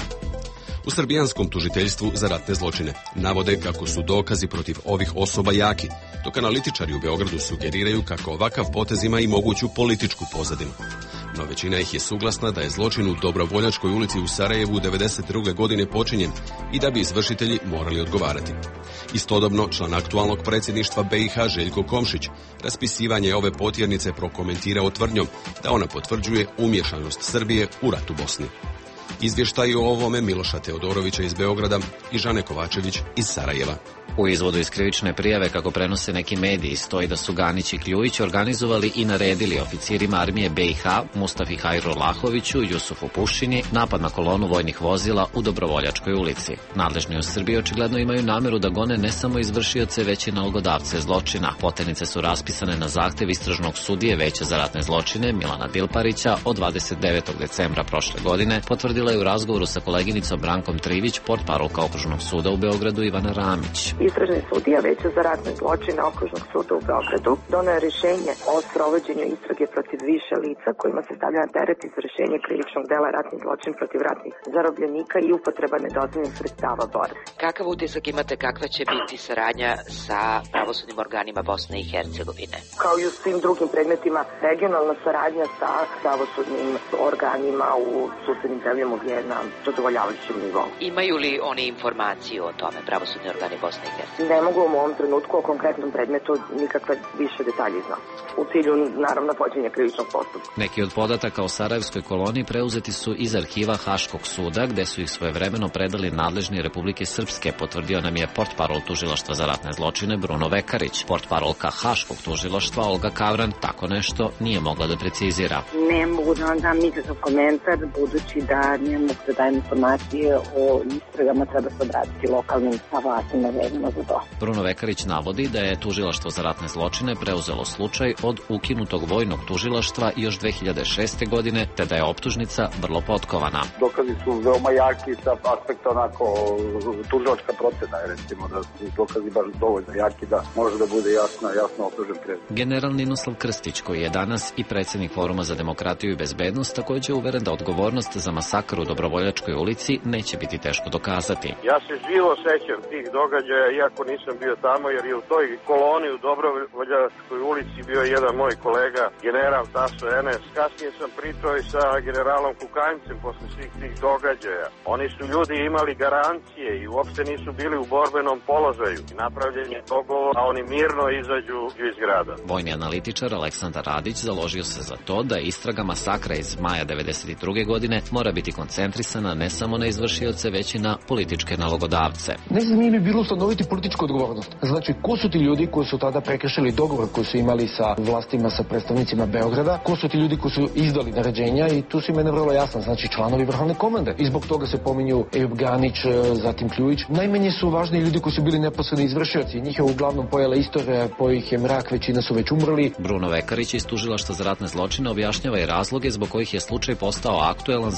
U srbijanskom tužiteljstvu za ratne zločine navode kako su dokazi protiv ovih osoba jaki, dok analitičari u Beogradu sugeriraju kako ovakav potez ima i moguću političku pozadinu. No većina ih je suglasna da je zločin u Dobrovoljačkoj ulici u Sarajevu devedeset druge. godine počinjen i da bi izvršitelji morali odgovarati. Istodobno, član aktualnog predsjedništva be i ha Željko Komšić raspisivanje ove potjernice prokomentirao tvrdnjom da ona potvrđuje umješanost Srbije u rat u Bosni. Izvještaj o ovome Miloša Teodorovića iz Beograda i Žane Kovačević iz Sarajeva. U izvodu iz krivične prijave, kako prenose neki mediji, stoji da su Ganić i Kljujić organizovali i naredili oficirima armije be i ha Mustafi Hajru Lahoviću, Jusufu Pušini, napad na kolonu vojnih vozila u Dobrovoljačkoj ulici. Nadležni u Srbiji očigledno imaju nameru da gone ne samo izvršioce, već i nalogodavce zločina. Potjernice su raspisane na zahtev istražnog sudije Veća za ratne zločine Milana Dilparića od dvadeset devetog decembra prošle godine, potvrdila je u razgovoru sa koleginicom Brankom Trivić, portparolka Okružnog suda u Beogradu Ivana Ramić. Istražni sudija Veća za ratne zločine Okružnog suda u Beogradu doneo je rješenje o sprovođenju istrage protiv više lica kojima se stavlja na teret izvršenje krivičnog dela ratni zločin protiv ratnih zarobljenika i upotreba nedozvoljenih sredstava borbe. Kakav utisak imate kakva će biti saradnja sa pravosudnim organima Bosne i Hercegovine? Kao i u svim drugim predmetima, regionalna saradnja sa pravosudnim organima u susednim zemljama je na zadovoljavajućem nivou. Imaju li oni informaciju o tome, pravosudni organi Bosne i Hercegovine? Ne mogu u ovom trenutku o konkretnom predmetu nikakve više detalje znati. U cilju, naravno, vođenja krivičnog postupka. Neki od podataka o Sarajevskoj koloniji preuzeti su iz arhiva Haškog suda, gde su ih svojevremeno predali nadležni Republike Srpske, potvrdio nam je portparol tužilaštva za ratne zločine Bruno Vekarić. Portparolka Haškog tužilaštva Olga Kavran tako nešto nije mogla da precizira. Ne mogu da vam dam nikakav komentar, budući da ne mogu da dajem informacije o istragama, treba se obratiti lokalnim vlastima vezano za to. Bruno Vekarić navodi da je tužilaštvo za ratne zločine preuzelo slučaj od ukinutog vojnog tužilaštva još dve hiljade šeste. godine, te da je optužnica vrlo potkovana. Dokazi su veoma jaki sa aspekta onako tužilačka procena, recimo da su dokazi baš dovoljno jaki da može da bude jasno, jasno optužen predmet. General Ninoslav Krstić, koji je danas i predsjednik Foruma za demokratiju i bezbednost, također je uveren da odgovornost za masakr u Dobrovoljačkoj ulici neće biti teško dokazati. Ja se živo sećam tih događaja, iako nisam bio tamo, jer je u toj koloni u Dobrovoljačkoj ulici bio jedan moj kolega, general Taso Enes. Kasnije sam pričao i sa generalom Kukanjcem posle svih tih događaja. Oni su ljudi imali garancije i uopšte nisu bili u borbenom položaju. Napravljen je dogovor, a oni mirno izađu iz grada. Vojni analitičar Aleksandar Radić založio se za to da istraga masakra iz maja devedeset druge. godine mora biti koncentrisana ne samo na izvršioce, već i na političke nalogodavce. Najzanimljivije bi bilo ustanoviti političku odgovornost. Znači, ko su ti ljudi koji su tada prekršili dogovor koji su imali sa vlastima, sa predstavnicima Beograda, ko su ti ljudi koji su izdali naređenja, i tu su imene vrlo jasno, znači članovi vrhovne komande. I zbog toga se pominju Ejub Ganić, zatim Kljujić. Najmanje su važni ljudi koji su bili neposredni izvršioci. Njih je uglavnom pojela istorija, pojih je mrak, većina su već umrli. Bruno Vekarić iz tužilaštva za ratne zločine objašnjava i razloge zbog kojih je slučaj postao aktuelan za organe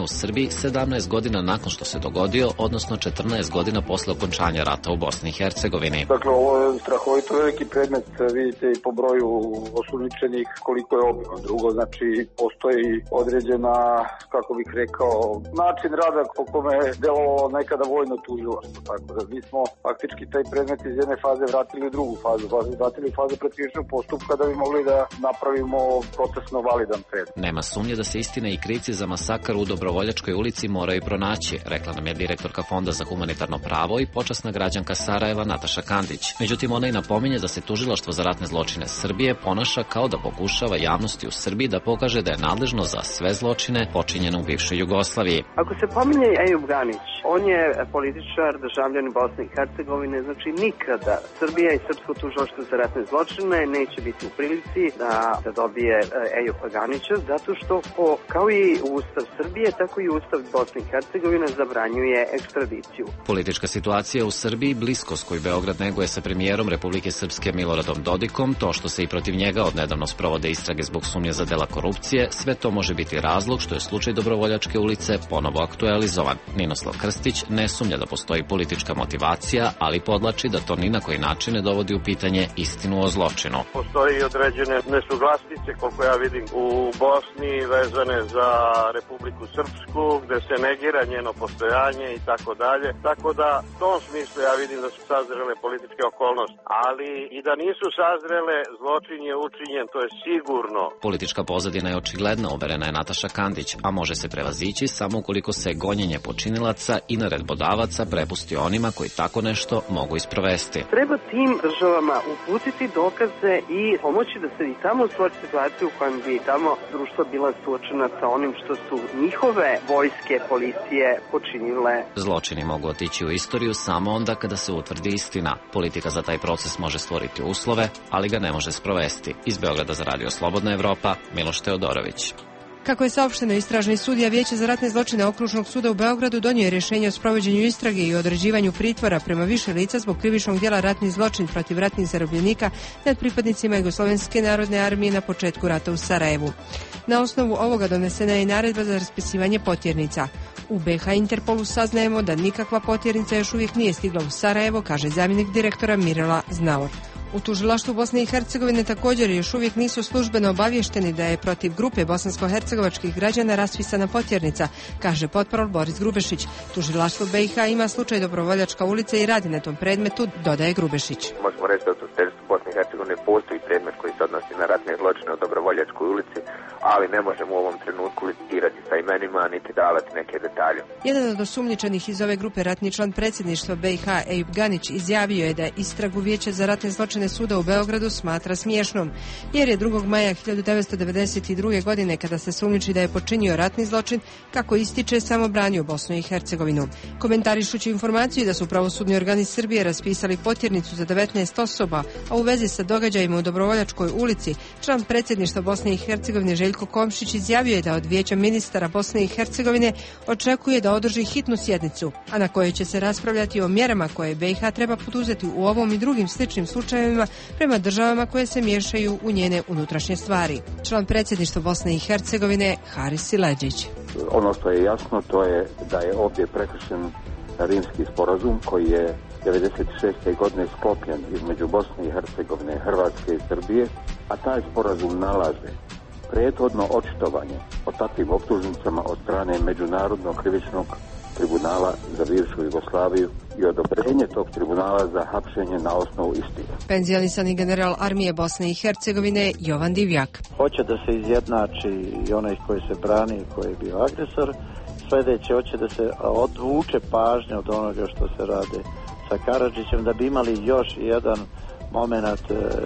u Srbiji sedamnaest godina nakon što se dogodio, odnosno četrnaest godina posle okončanja rata u Bosni i Hercegovini. Dakle, ovo je strahovito veliki predmet, vidite i po broju osumnjičenih koliko je obiman. Drugo, znači, postoji određena, kako bih rekao, način rada po kome je delovalo nekada vojno tužilaštvo. Tako da mi smo faktički taj predmet iz jedne faze vratili u drugu fazu, vratili u fazu predkrivičnog postupka da bi mogli da napravimo procesno validan predmet. Nema sumnje da se istina i krivci za masakar u Dobrovoljačkoj ulici moraju pronaći, rekla nam je direktorka Fonda za humanitarno pravo i počasna građanka Sarajeva Nataša Kandić. Međutim, ona i napominje da se Tužilaštvo za ratne zločine Srbije ponaša kao da pokušava javnosti u Srbiji da pokaže da je nadležno za sve zločine počinjene u bivšoj Jugoslaviji. Ako se pominje Ejub Ganić, on je političar, državljanin Bosne i Hercegovine, znači nikada Srbija i Srpsko tužilaštvo za ratne zločine neće biti u prilici da, da dobije Ejuba Ganića, zato što po, kao i Ustav Srbije, tako i Ustav Bosne i Hercegovine zabranjuje ekstradiciju. Politička situacija u Srbiji, bliskost koju Beograd neguje sa premijerom Republike Srpske Miloradom Dodikom, to što se i protiv njega odnedavno sprovode istrage zbog sumnje za dela korupcije, sve to može biti razlog što je slučaj Dobrovoljačke ulice ponovo aktualizovan. Ninoslav Krstić ne sumnja da postoji politička motivacija, ali podlači da to ni na koji način ne dovodi u pitanje istinu o zločinu. Postoji određene nesuglasnice, koliko ja vidim, u Bosni vezane za Republiku Srpsku, gde se negira njeno postojanje i tako dalje. Tako da, u tom smislu ja vidim da su sazrele političke okolnosti. Ali i da nisu sazrele, zločin je učinjen, to je sigurno. Politička pozadina je očigledna, uverena je Nataša Kandić, a može se prevazići samo ukoliko se gonjenje počinilaca i naredbodavaca prepusti onima koji tako nešto mogu isprovesti. Treba tim državama uputiti dokaze i pomoći da se i tamo stvoči situaciju u kojem bi tamo društvo bila suočena sa onim što su njihove vojske, policije počinile. Zločini mogu otići u istoriju samo onda kada se utvrdi istina. Politika za taj proces može stvoriti uslove, ali ga ne može sprovesti. Iz Beograda za Radio Slobodna Evropa, Miloš Teodorović. Kako je saopšteno, istražni sudija Vijeća za ratne zločine Okružnog suda u Beogradu donio je rješenje o sprovođenju istrage i određivanju pritvora prema više lica zbog krivičnog djela ratni zločin protiv ratnih zarobljenika nad pripadnicima Jugoslovenske narodne armije na početku rata u Sarajevu. Na osnovu ovoga donesena je i naredba za raspisivanje potjernica. U be ha Interpolu saznajemo da nikakva potjernica još uvijek nije stigla u Sarajevo, kaže zamjenik direktora Mirela Znaor. U tužilaštvu Bosne i Hercegovine također još uvijek nisu službeno obavješteni da je protiv grupe bosansko-hercegovačkih građana raspisana potjernica, kaže potporol Boris Grubešić. Tužilaštvo be ha ima slučaj Dobrovoljačka ulica i radi na tom predmetu, dodaje Grubešić. Možemo reći da u tužilaštvu Bosne i Hercegovine postoji predmet koji se odnosi na ratne zločine u Dobrovoljačkoj ulici, ali ne možemo u ovom trenutku licitirati sa imenima niti davati neke detalje. Jedan od osumnjičenih iz ove grupe, ratni član predsjedništva be ha Ejub Ganić, izjavio je da istragu Vijeća za ratne zločine suda u Beogradu smatra smiješnom, jer je drugog maja hiljadu devetsto devedeset druge. godine, kada se sumnjiči da je počinio ratni zločin, kako ističe, samo branio Bosnu i Hercegovinu. Komentarišući informaciju da su pravosudni organi Srbije raspisali potjernicu za devetnaest osoba, a u vezi sa događajima u Dobrovoljačkoj ulici, član predsjedništva Bosne i Hercegovine Željko Komšić izjavio je da od Vijeća ministara Bosne i Hercegovine očekuje da održi hitnu sjednicu, a na kojoj će se raspravljati o mjerama koje be ha treba poduzeti u ovom i drugim sličnim slučajevima prema državama koje se miješaju u njene unutrašnje stvari. Član predsjedništva Bosne i Hercegovine Haris Sileđić. Ono što je jasno, to je da je ovdje prekršen Rimski sporazum koji je devedeset šeste. godine sklopljen između Bosne i Hercegovine, Hrvatske i Srbije, a taj sporazum nalaže prethodno očitovanje o takvim optužnicama od strane Međunarodnog krivičnog tribunala za bivšu Jugoslaviju i odobrenje tog tribunala za hapšenje na osnovu istine. Penzionisani general armije Bosne i Hercegovine Jovan Divjak. Hoće da se izjednači i onaj koji se brani i koji je bio agresor. Sljedeće, hoće da se odvuče pažnja od onoga što se radi sa Karadžićem, da bi imali još jedan moment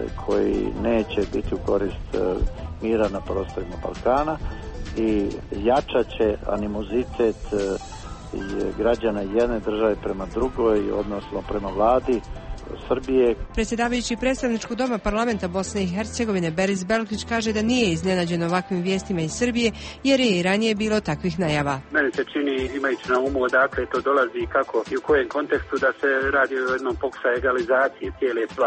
koji neće biti u korist mira na prostorima Balkana i jačat će animozitet građana jedne države prema drugoj, odnosno prema vladi Srbije. Predsjedavajući predstavničkog doma parlamenta Bosne i Hercegovine Beris Belkić kaže da nije iznenađen ovakvim vijestima iz Srbije, jer je i ranije bilo takvih najava. Meni se čini, imajući na umu odakle to dolazi i kako i u kojem kontekstu, da se radi o jednom pokušaju egalizacije cijele stvari.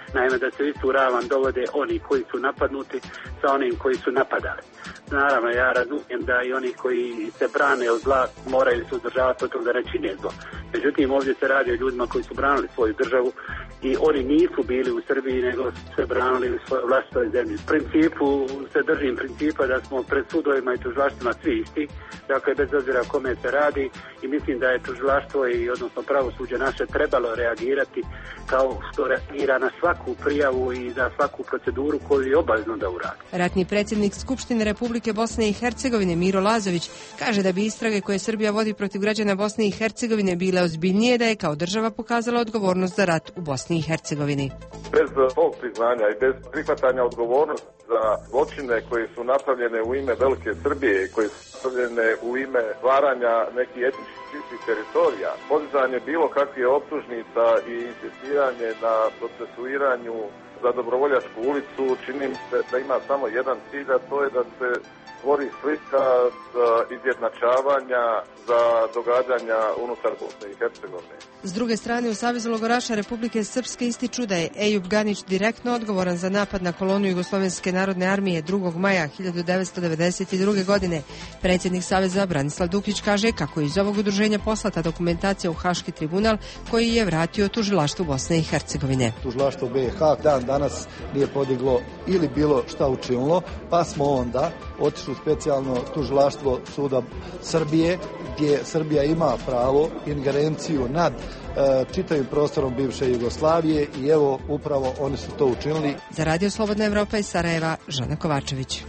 Naime, da se u istu ravan dovode oni koji su napadnuti sa onim koji su napadali. Naravno, ja razumijem da i oni koji se brane od zla moraju se uzdržavati od toga da ne čine zlo. Međutim, ovdje se radi o ljudima koji su branili svoju državu i oni nisu bili u Srbiji, nego su se branili u svojoj vlastitoj zemlji. U principu se držim principa da smo pred sudovima i tužilaštvima svi isti, dakle bez obzira o kome se radi, i mislim da je tužilaštvo i odnosno pravosuđe naše trebalo reagirati kao što reagira na svaku prijavu i za svaku proceduru koju je obavezno da uradi. Ratni predsjednik Skupštine Republike Bosne i Hercegovine Miro Lazović kaže da bi istrage koje Srbija vodi protiv građana Bosne i Hercegovine bile ozbiljnije da je kao država pokazala odgovornost za rat u Bosni i Hercegovini. Bez tog priznanja i bez prihvatanja odgovornosti za zločine koji su napravljene u ime Velike Srbije i koji su napravljene u ime stvaranja nekih etničkih čistih teritorija, podizanje bilo kakve optužnica i insistiranje na procesuiranju za Dobrovoljačku ulicu, čini mi se da ima samo jedan cilj, a to je da se stvori slika izjednačavanja za događanja unutar Bosne i Hercegovine. S druge strane, u Savezu logoraša Republike Srpske ističu da je Ejub Ganić direktno odgovoran za napad na kolonu Jugoslovenske narodne armije drugog maja hiljadu devetsto devedeset druge. godine. Predsjednik Saveza Branislav Dukić kaže kako je iz ovog udruženja poslata dokumentacija u Haški tribunal koji je vratio tužilaštvu Bosne i Hercegovine. Tužilaštvo B i H dan danas nije podiglo ili bilo šta učinilo, pa smo onda otišli u specijalno tužilaštvo suda Srbije, gdje Srbija ima pravo, ingerenciju nad e, čitavim prostorom bivše Jugoslavije i evo upravo oni su to učinili. Za Radio Slobodna Evropa iz Sarajeva, Žana Kovačević.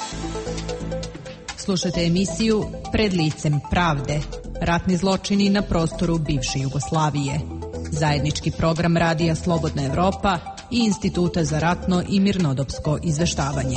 Slušajte emisiju Pred licem pravde. Ratni zločini na prostoru bivše Jugoslavije. Zajednički program Radija Slobodna Evropa i Instituta za ratno i mirnodopsko izveštavanje.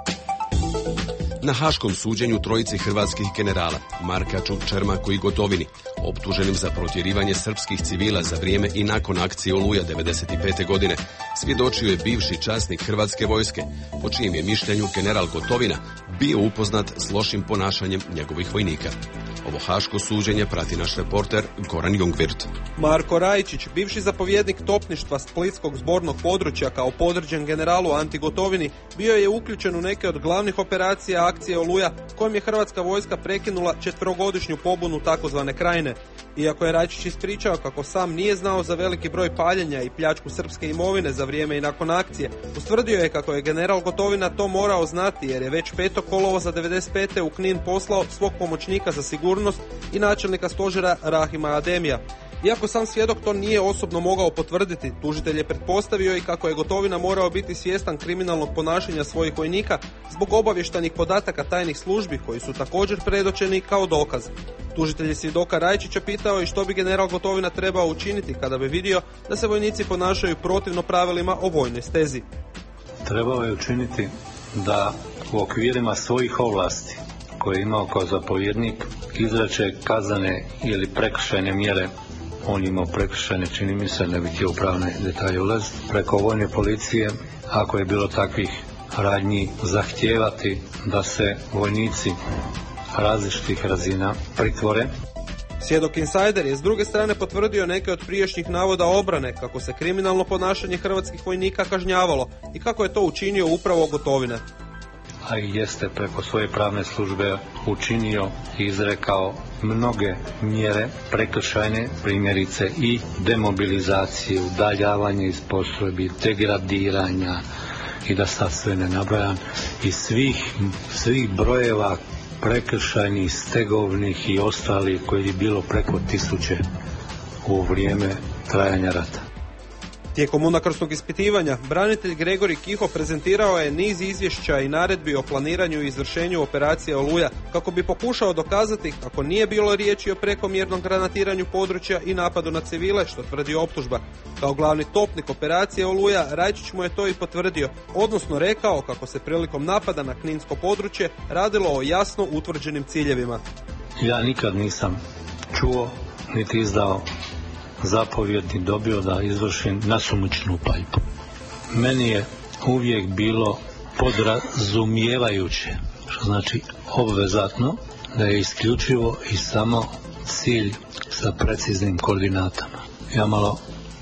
Na haškom suđenju trojici hrvatskih generala, Markaču, Čermaku i Gotovini, optuženim za protjerivanje srpskih civila za vrijeme i nakon akcije Oluja devedeset pete. godine, svjedočio je bivši časnik Hrvatske vojske, po čijem je mišljenju general Gotovina bio upoznat s lošim ponašanjem njegovih vojnika. Ovo haško suđenje prati naš reporter Goran Jungvirt. Marko Rajičić, bivši zapovjednik topništva Splitskog zbornog područja kao podređen generalu Anti Gotovini, bio je uključen u neke od glavnih operacija akcije Oluja, kojom je Hrvatska vojska prekinula četverogodišnju pobunu takozvane Krajine. Iako je Rajičić ispričao kako sam nije znao za veliki broj paljenja i pljačku srpske imovine za vrijeme i nakon akcije, ustvrdio je kako je general Gotovina to morao znati jer je već petog kolovoza devedeset pete. u Knin poslao svog pomoćnika za sigurnost i načelnika stožera Rahima Ademija. Iako sam svjedok to nije osobno mogao potvrditi, tužitelj je pretpostavio i kako je Gotovina morao biti svjestan kriminalnog ponašanja svojih vojnika zbog obavještajnih podataka tajnih službi koji su također predočeni kao dokaz. Tužitelj je svjedoka Rajičića pitao i što bi general Gotovina trebao učiniti kada bi vidio da se vojnici ponašaju protivno pravilima o vojnoj stezi. Trebao je učiniti da u okvirima svojih ovlasti koje je imao kao zapovjednik izreče kaznene ili prekršajne mjere. On imao prekršajne, čini mi se, ne bih htio u pravne detalje ulaziti, preko vojne policije, ako je bilo takvih radnji, zahtijevati da se vojnici različitih razina pritvore. Svjedok Insider je s druge strane potvrdio neke od prijašnjih navoda obrane kako se kriminalno ponašanje hrvatskih vojnika kažnjavalo i kako je to učinio upravo Gotovina. A i jeste preko svoje pravne službe učinio i izrekao mnoge mjere prekršajne, primjerice i demobilizacije, udaljavanje iz postrojbi, degradiranja i da sad sve ne nabrajam, i svih, svih brojeva prekršajnih, stegovnih i ostalih koji je bilo preko tisuće u vrijeme trajanja rata. Tijekom unakrsnog ispitivanja, branitelj Gregori Kiho prezentirao je niz izvješća i naredbi o planiranju i izvršenju operacije Oluja kako bi pokušao dokazati kako nije bilo riječi o prekomjernom granatiranju područja i napadu na civile, što tvrdi optužba. Kao glavni topnik operacije Oluja, Rajičić mu je to i potvrdio, odnosno rekao kako se prilikom napada na kninsko područje radilo o jasno utvrđenim ciljevima. Ja nikad nisam čuo niti izdao zapovjedni dobio da izvršim nasumičnu paljbu. Meni je uvijek bilo podrazumijevajuće, što znači obvezatno, da je isključivo i samo cilj sa preciznim koordinatama. Ja malo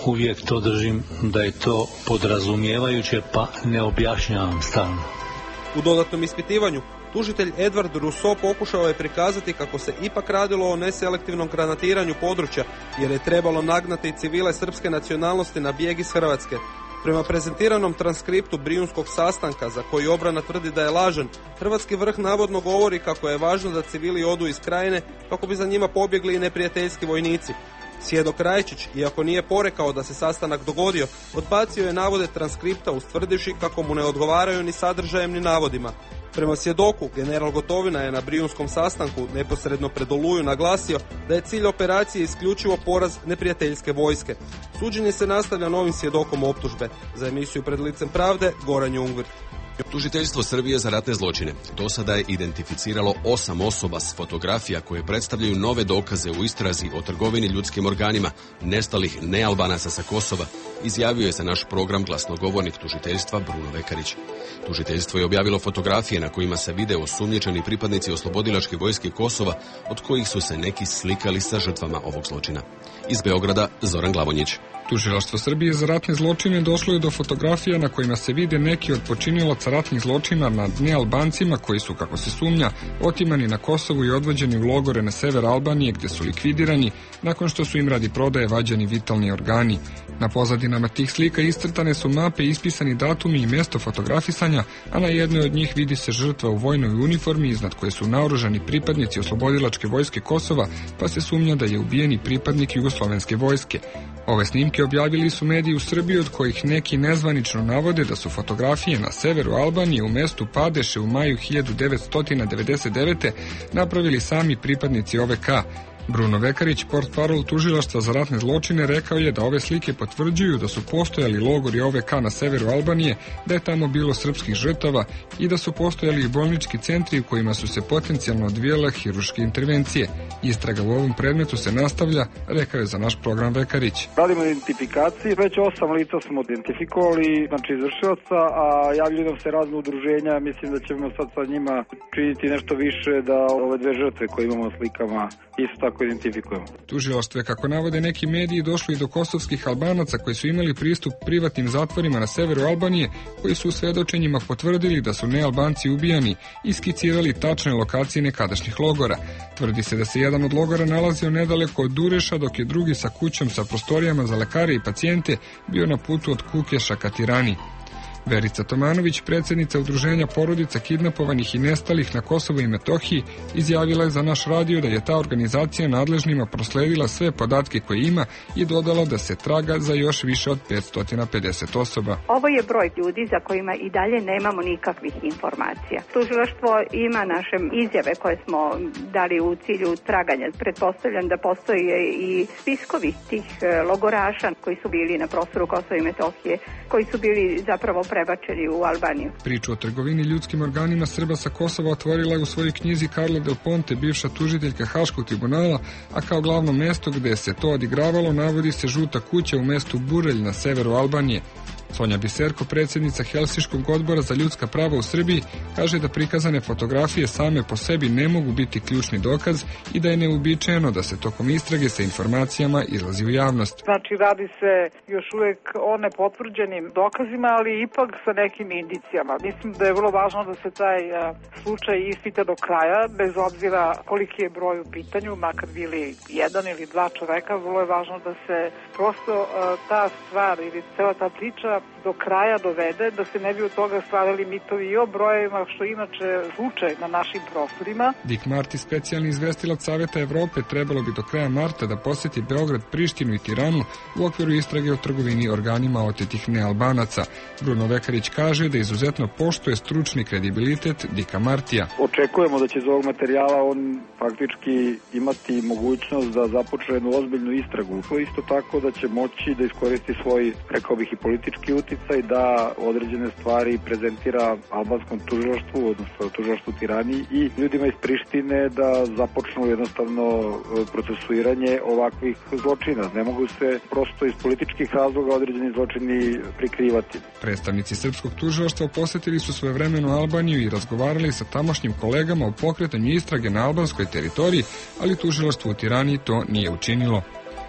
uvijek to držim da je to podrazumijevajuće, pa ne objašnjavam stalno. U dodatnom ispitivanju tužitelj Edward Rousseau pokušao je prikazati kako se ipak radilo o neselektivnom granatiranju područja, jer je trebalo nagnati civile srpske nacionalnosti na bijeg iz Hrvatske. Prema prezentiranom transkriptu Brijunskog sastanka, za koji obrana tvrdi da je lažan, hrvatski vrh navodno govori kako je važno da civili odu iz Krajine kako bi za njima pobjegli i neprijateljski vojnici. Svjedok Rajčić, iako nije porekao da se sastanak dogodio, odbacio je navode transkripta ustvrdivši kako mu ne odgovaraju ni sadržajem ni navodima. Prema svjedoku, general Gotovina je na Brijunskom sastanku neposredno pred Oluju naglasio da je cilj operacije isključivo poraz neprijateljske vojske. Suđenje se nastavlja novim svjedokom optužbe. Za emisiju Pred licem pravde, Goran Jungvir. Tužiteljstvo Srbije za ratne zločine do sada je identificiralo osam osoba s fotografija koje predstavljaju nove dokaze u istrazi o trgovini ljudskim organima nestalih nealbanaca sa Kosova, izjavio je za naš program glasnogovornik tužiteljstva Bruno Vekarić. Tužiteljstvo je objavilo fotografije na kojima se vide osumnjičeni pripadnici oslobodilačke vojske Kosova, od kojih su se neki slikali sa žrtvama ovog zločina. Iz Beograda, Zoran Glavonjić. Tužilaštvo Srbije za ratne zločine došlo je do fotografija na kojima se vide neki od počinilaca ratnih zločina nad nealbancima koji su, kako se sumnja, otimani na Kosovu i odvođeni u logore na sever Albanije gdje su likvidirani nakon što su im radi prodaje vađani vitalni organi. Na pozadinama tih slika iscrtane su mape, ispisani datumi i mjesto fotografisanja, a na jednoj od njih vidi se žrtva u vojnoj uniformi iznad koje su naoružani pripadnici oslobodilačke vojske Kosova, pa se sumnja da je ubijeni pripadnik jugoslovenske vojske. Ove snimke objavili su mediji u Srbiji, od kojih neki nezvanično navode da su fotografije na severu Albanije u mestu Padeše u maju hiljadu devetsto devedeset devete. napravili sami pripadnici O V K. Bruno Vekarić, portparol tužilaštva za ratne zločine, rekao je da ove slike potvrđuju da su postojali logori O V K na severu Albanije, da je tamo bilo srpskih žrtava i da su postojali i bolnički centri u kojima su se potencijalno odvijale hirurške intervencije. Istraga u ovom predmetu se nastavlja, rekao je za naš program Vekarić. Radimo identifikaciji, već osam lica smo identifikovali, znači izvršioca, a javljaju nam se razne udruženja, mislim da ćemo sad sa njima činiti nešto više da ove dve žrtve koje imamo slikama isto tako identifikujemo. Tužilaštvo je, kako navode neki mediji, došlo i do kosovskih Albanaca koji su imali pristup privatnim zatvorima na severu Albanije, koji su u svedočenjima potvrdili da su nealbanci ubijani i skicirali tačne lokacije nekadašnjih logora. Tvrdi se da se jedan od logora nalazio nedaleko od Dureša, dok je drugi sa kućom sa prostorijama za lekare i pacijente bio na putu od Kukeša ka Tirani. Verica Tomanović, predsjednica Udruženja porodica kidnapovanih i nestalih na Kosovu i Metohiji, izjavila je za naš radio da je ta organizacija nadležnima prosledila sve podatke koje ima i dodala da se traga za još više od petsto pedeset osoba. Ovo je broj ljudi za kojima i dalje nemamo nikakvih informacija. Tužilaštvo ima naše izjave koje smo dali u cilju traganja. Pretpostavljam da postoje i spiskovi tih logoraša koji su bili na prostoru Kosova i Metohije, koji su bili zapravo prebačeni u Albaniju. Priču o trgovini ljudskim organima Srba sa Kosova otvorila je u svojoj knjizi Carla Del Ponte, bivša tužiteljka Haškog tribunala, a kao glavno mesto gde se to odigravalo navodi se žuta kuća u mestu Burelj na severu Albanije. Sonja Biserko, predsjednica Helsinškog odbora za ljudska prava u Srbiji, kaže da prikazane fotografije same po sebi ne mogu biti ključni dokaz i da je neuobičajeno da se tokom istrage sa informacijama izlazi u javnost. Znači, radi se još uvijek o nepotvrđenim dokazima, ali ipak sa nekim indicijama. Mislim da je vrlo važno da se taj uh, slučaj ispita do kraja, bez obzira koliki je broj u pitanju, makar bili jedan ili dva čoveka, vrlo je važno da se prosto uh, ta stvar ili cela ta priča do kraja dovede, da se ne bi od toga stvarali mitovi i o brojevima, što inače slučaj na našim prostorima. Dick Marty, specijalni izvestilac Saveta Evrope, trebalo bi do kraja marta da posjeti Beograd, Prištinu i Tiranu u okviru istrage o trgovini organima otetih nealbanaca. Bruno Vekarić kaže da izuzetno poštuje stručni kredibilitet Dicka Martija. Očekujemo da će iz ovog materijala on faktički imati mogućnost da započne jednu ozbiljnu istragu. To isto tako da će moći da iskoristi svoj, rekao bih, i politički uticaj, da određene stvari prezentira albanskom tužilaštvu, odnosno tužilaštvu Tirani i ljudima iz Prištine da započnu jednostavno procesuiranje ovakvih zločina. Ne mogu se prosto iz političkih razloga određeni zločini prikrivati. Predstavnici srpskog tužilaštva posjetili su svojevremeno Albaniju i razgovarali sa tamošnjim kolegama o pokretanju istrage na albanskoj teritoriji, ali tužilaštvo u Tirani to nije učinilo.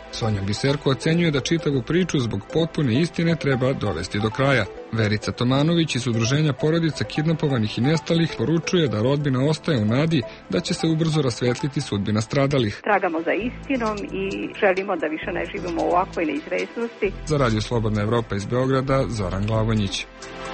Sonja Biserko ocenjuje da čitavu priču zbog potpune istine treba dovesti do kraja. Verica Tomanović iz Udruženja porodica kidnapovanih i nestalih poručuje da rodbina ostaje u nadi da će se ubrzo rasvetliti sudbina stradalih. Tragamo za istinom i želimo da više ne živimo u ovakvoj neizvesnosti. Za Radio Slobodna Evropa iz Beograda, Zoran Glavonjić.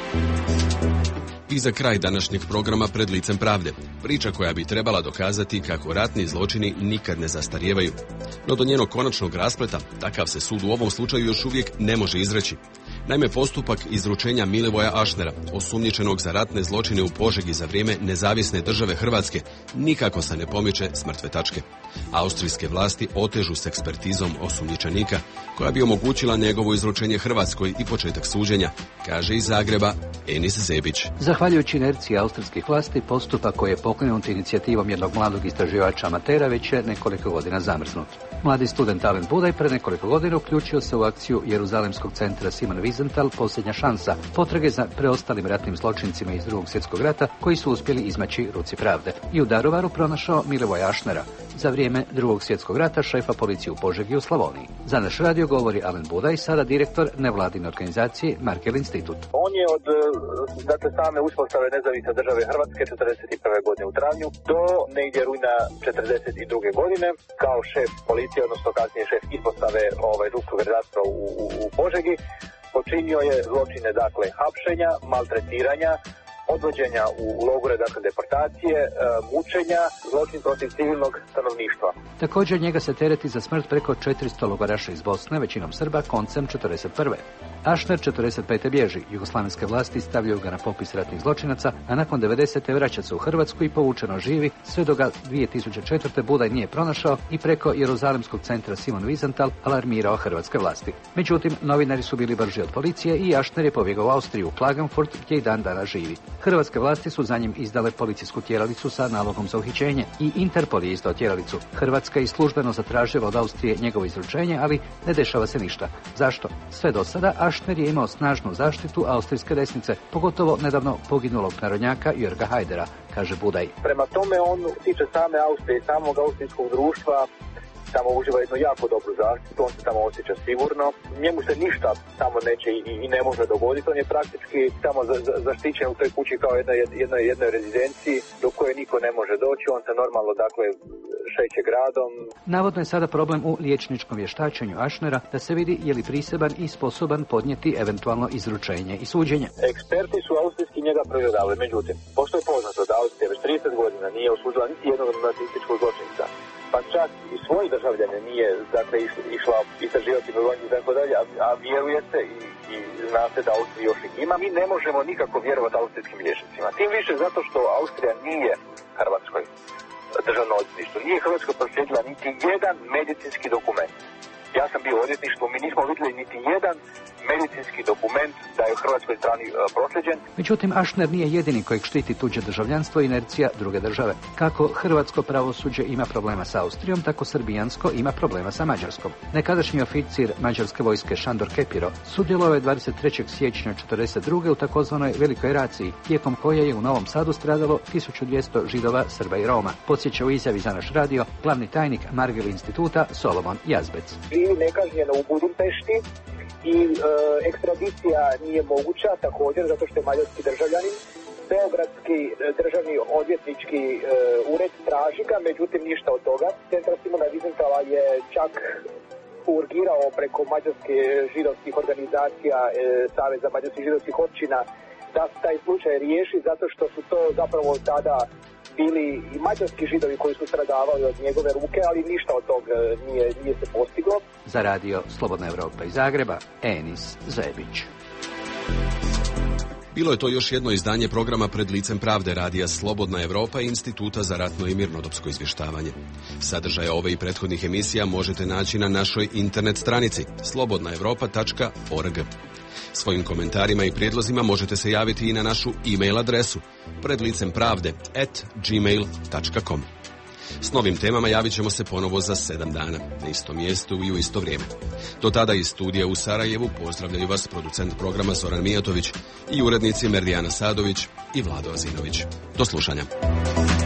I za kraj današnjeg programa Pred licem pravde. Priča koja bi trebala dokazati kako ratni zločini nikad ne zastarijevaju. No do njenog konačnog raspleta takav se sud u ovom slučaju još uvijek ne može izreći. Naime, postupak izručenja Milivoja Ašnera, osumnjičenog za ratne zločine u Požegi za vrijeme nezavisne države Hrvatske, nikako se ne pomiče s mrtve tačke. Austrijske vlasti otežu s ekspertizom osumnjičenika, koja bi omogućila njegovo izručenje Hrvatskoj i početak suđenja, kaže iz Zagreba Enis Zebić. Zahvaljujući inerciji austrijskih vlasti, postupak koji je pokrenut inicijativom jednog mladog istraživača amatera već je nekoliko godina zamrznut. Mladi student Alen Budaj pre nekoliko godina uključio se u akciju Jeruzalemskog centra Simon Wiesenthal Posljednja šansa, potrage za preostalim ratnim zločincima iz drugog svjetskog rata koji su uspjeli izmaći ruci pravde. I u Daruvaru pronašao Milivoja Ašnera, za vrijeme drugog svjetskog rata šefa policije u Požegi u Slavoniji. Za naš radio govori Alen Budaj, sada direktor nevladine organizacije Markel Institut. On je od dakle, same uspostave nezavisne države Hrvatske četrdeset prve godine u travnju do negdje rujna četrdeset druge godine kao šef policije, odnosno kasnije šef ispostave ovaj, drugog redaktora u, u, u Požegi, počinio je zločine, dakle, hapšenja, maltretiranja, odvođenja u logore, dakle, deportacije, e, mučenja, zločin protiv civilnog stanovništva. Također njega se tereti za smrt preko četiristo logoraša iz Bosne, većinom Srba, koncem četrdeset prve. Ašner četrdeset pete bježi, jugoslavenske vlasti stavljaju ga na popis ratnih zločinaca, a nakon devedesete vraća se u Hrvatsku i povučeno živi, sve do ga dvije tisuće četvrte Budaj nije pronašao i preko Jeruzalemskog centra Simon Wiesenthal alarmirao hrvatske vlasti. Međutim, novinari su bili brži od policije i Ašner je pobjegao u Austriju, u Klagenfurt, gdje i dan dana živi. Hrvatske vlasti su za njim izdale policijsku tjeralicu sa nalogom za uhićenje i Interpol je izdao tjeralicu. Hrvatska je službeno zatražila od Austrije njegovo izručenje, ali ne dešava se ništa. Zašto? Sve do sada Ašner je imao snažnu zaštitu austrijske desnice, pogotovo nedavno poginulog narodnjaka Jörga Haidera, kaže Budaj. Prema tome on tiče same Austrije i samog austrijskog društva, tamo uživa jednu jako dobru zaštitu, on se tamo osjeća sigurno. Njemu se ništa tamo neće i, i ne može dogoditi, on je praktički tamo za, za, zaštićen u toj kući kao jedna, jedna, jednoj rezidenciji do koje niko ne može doći, on se normalno, dakle, šeće gradom. Navodno je sada problem u liječničkom vještačenju Ašnera da se vidi je li priseban i sposoban podnijeti eventualno izručenje i suđenje. Eksperti su austrijski njega provjeravali, međutim, pošto je poznato da Austrija već trideset godina nije osudila niti jednog nacističkog zločinca, pa čak i svoji državljane nije, dakle, išla istraživati brojni i tako dalje, a, a vjeruje se i, i zna se da Austrija još ih ima. Mi ne možemo nikako vjerovati austrijskim liječnicima. Tim više zato što Austrija nije Hrvatskoj državno odvjetništvo. Nije Hrvatskoj proslijedila niti jedan medicinski dokument. Ja sam bio u odvjetništvu, mi nismo vidjeli niti jedan medicinski dokument da je u hrvatskoj strani uh, prosljeđen. Međutim, Ašner nije jedini kojeg štiti tuđe državljanstvo i inercija druge države. Kako hrvatsko pravosuđe ima problema sa Austrijom, tako srbijansko ima problema sa Mađarskom. Nekadašnji oficir mađarske vojske Šandor Kepiro sudjelovao je dvadeset trećeg siječnja četrdeset druge u takozvanoj Velikoj raciji, tijekom koje je u Novom Sadu stradalo tisuću dvjesto Židova, Srba i Roma. Podsjeća u izjavi za naš radio glavni tajnik Margel instituta Solomon Jazbec. Živi nekažnjeno u Budimpešti i e, ekstradicija nije moguća također zato što je mađarski državljanin. Beogradski državni odvjetnički e, ured traži ga, međutim ništa od toga. Centar Simona Wiesenthal je čak urgirao preko mađarske židovskih organizacija, e, Saveza mađarskih židovskih općina, da se taj slučaj riješi zato što su to zapravo tada bili i mađarski židovi koji su stradavali od njegove ruke, ali ništa od toga nije, nije se postiglo. Za radio Slobodna Evropa iz Zagreba, Enis Zebić. Bilo je to još jedno izdanje programa Pred licem pravde radija Slobodna Evropa i Instituta za ratno i mirnodopsko izvještavanje. Sadržaje ove i prethodnih emisija možete naći na našoj internet stranici slobodna evropa tačka org. Svojim komentarima i prijedlozima možete se javiti i na našu e-mail adresu predlicempravde at gmail tačka com. S novim temama javit ćemo se ponovo za sedam dana, na istom mjestu i u isto vrijeme. Do tada iz studija u Sarajevu pozdravljaju vas producent programa Zoran Mijatović i urednici Merdijana Sadović i Vlado Azinović. Do slušanja.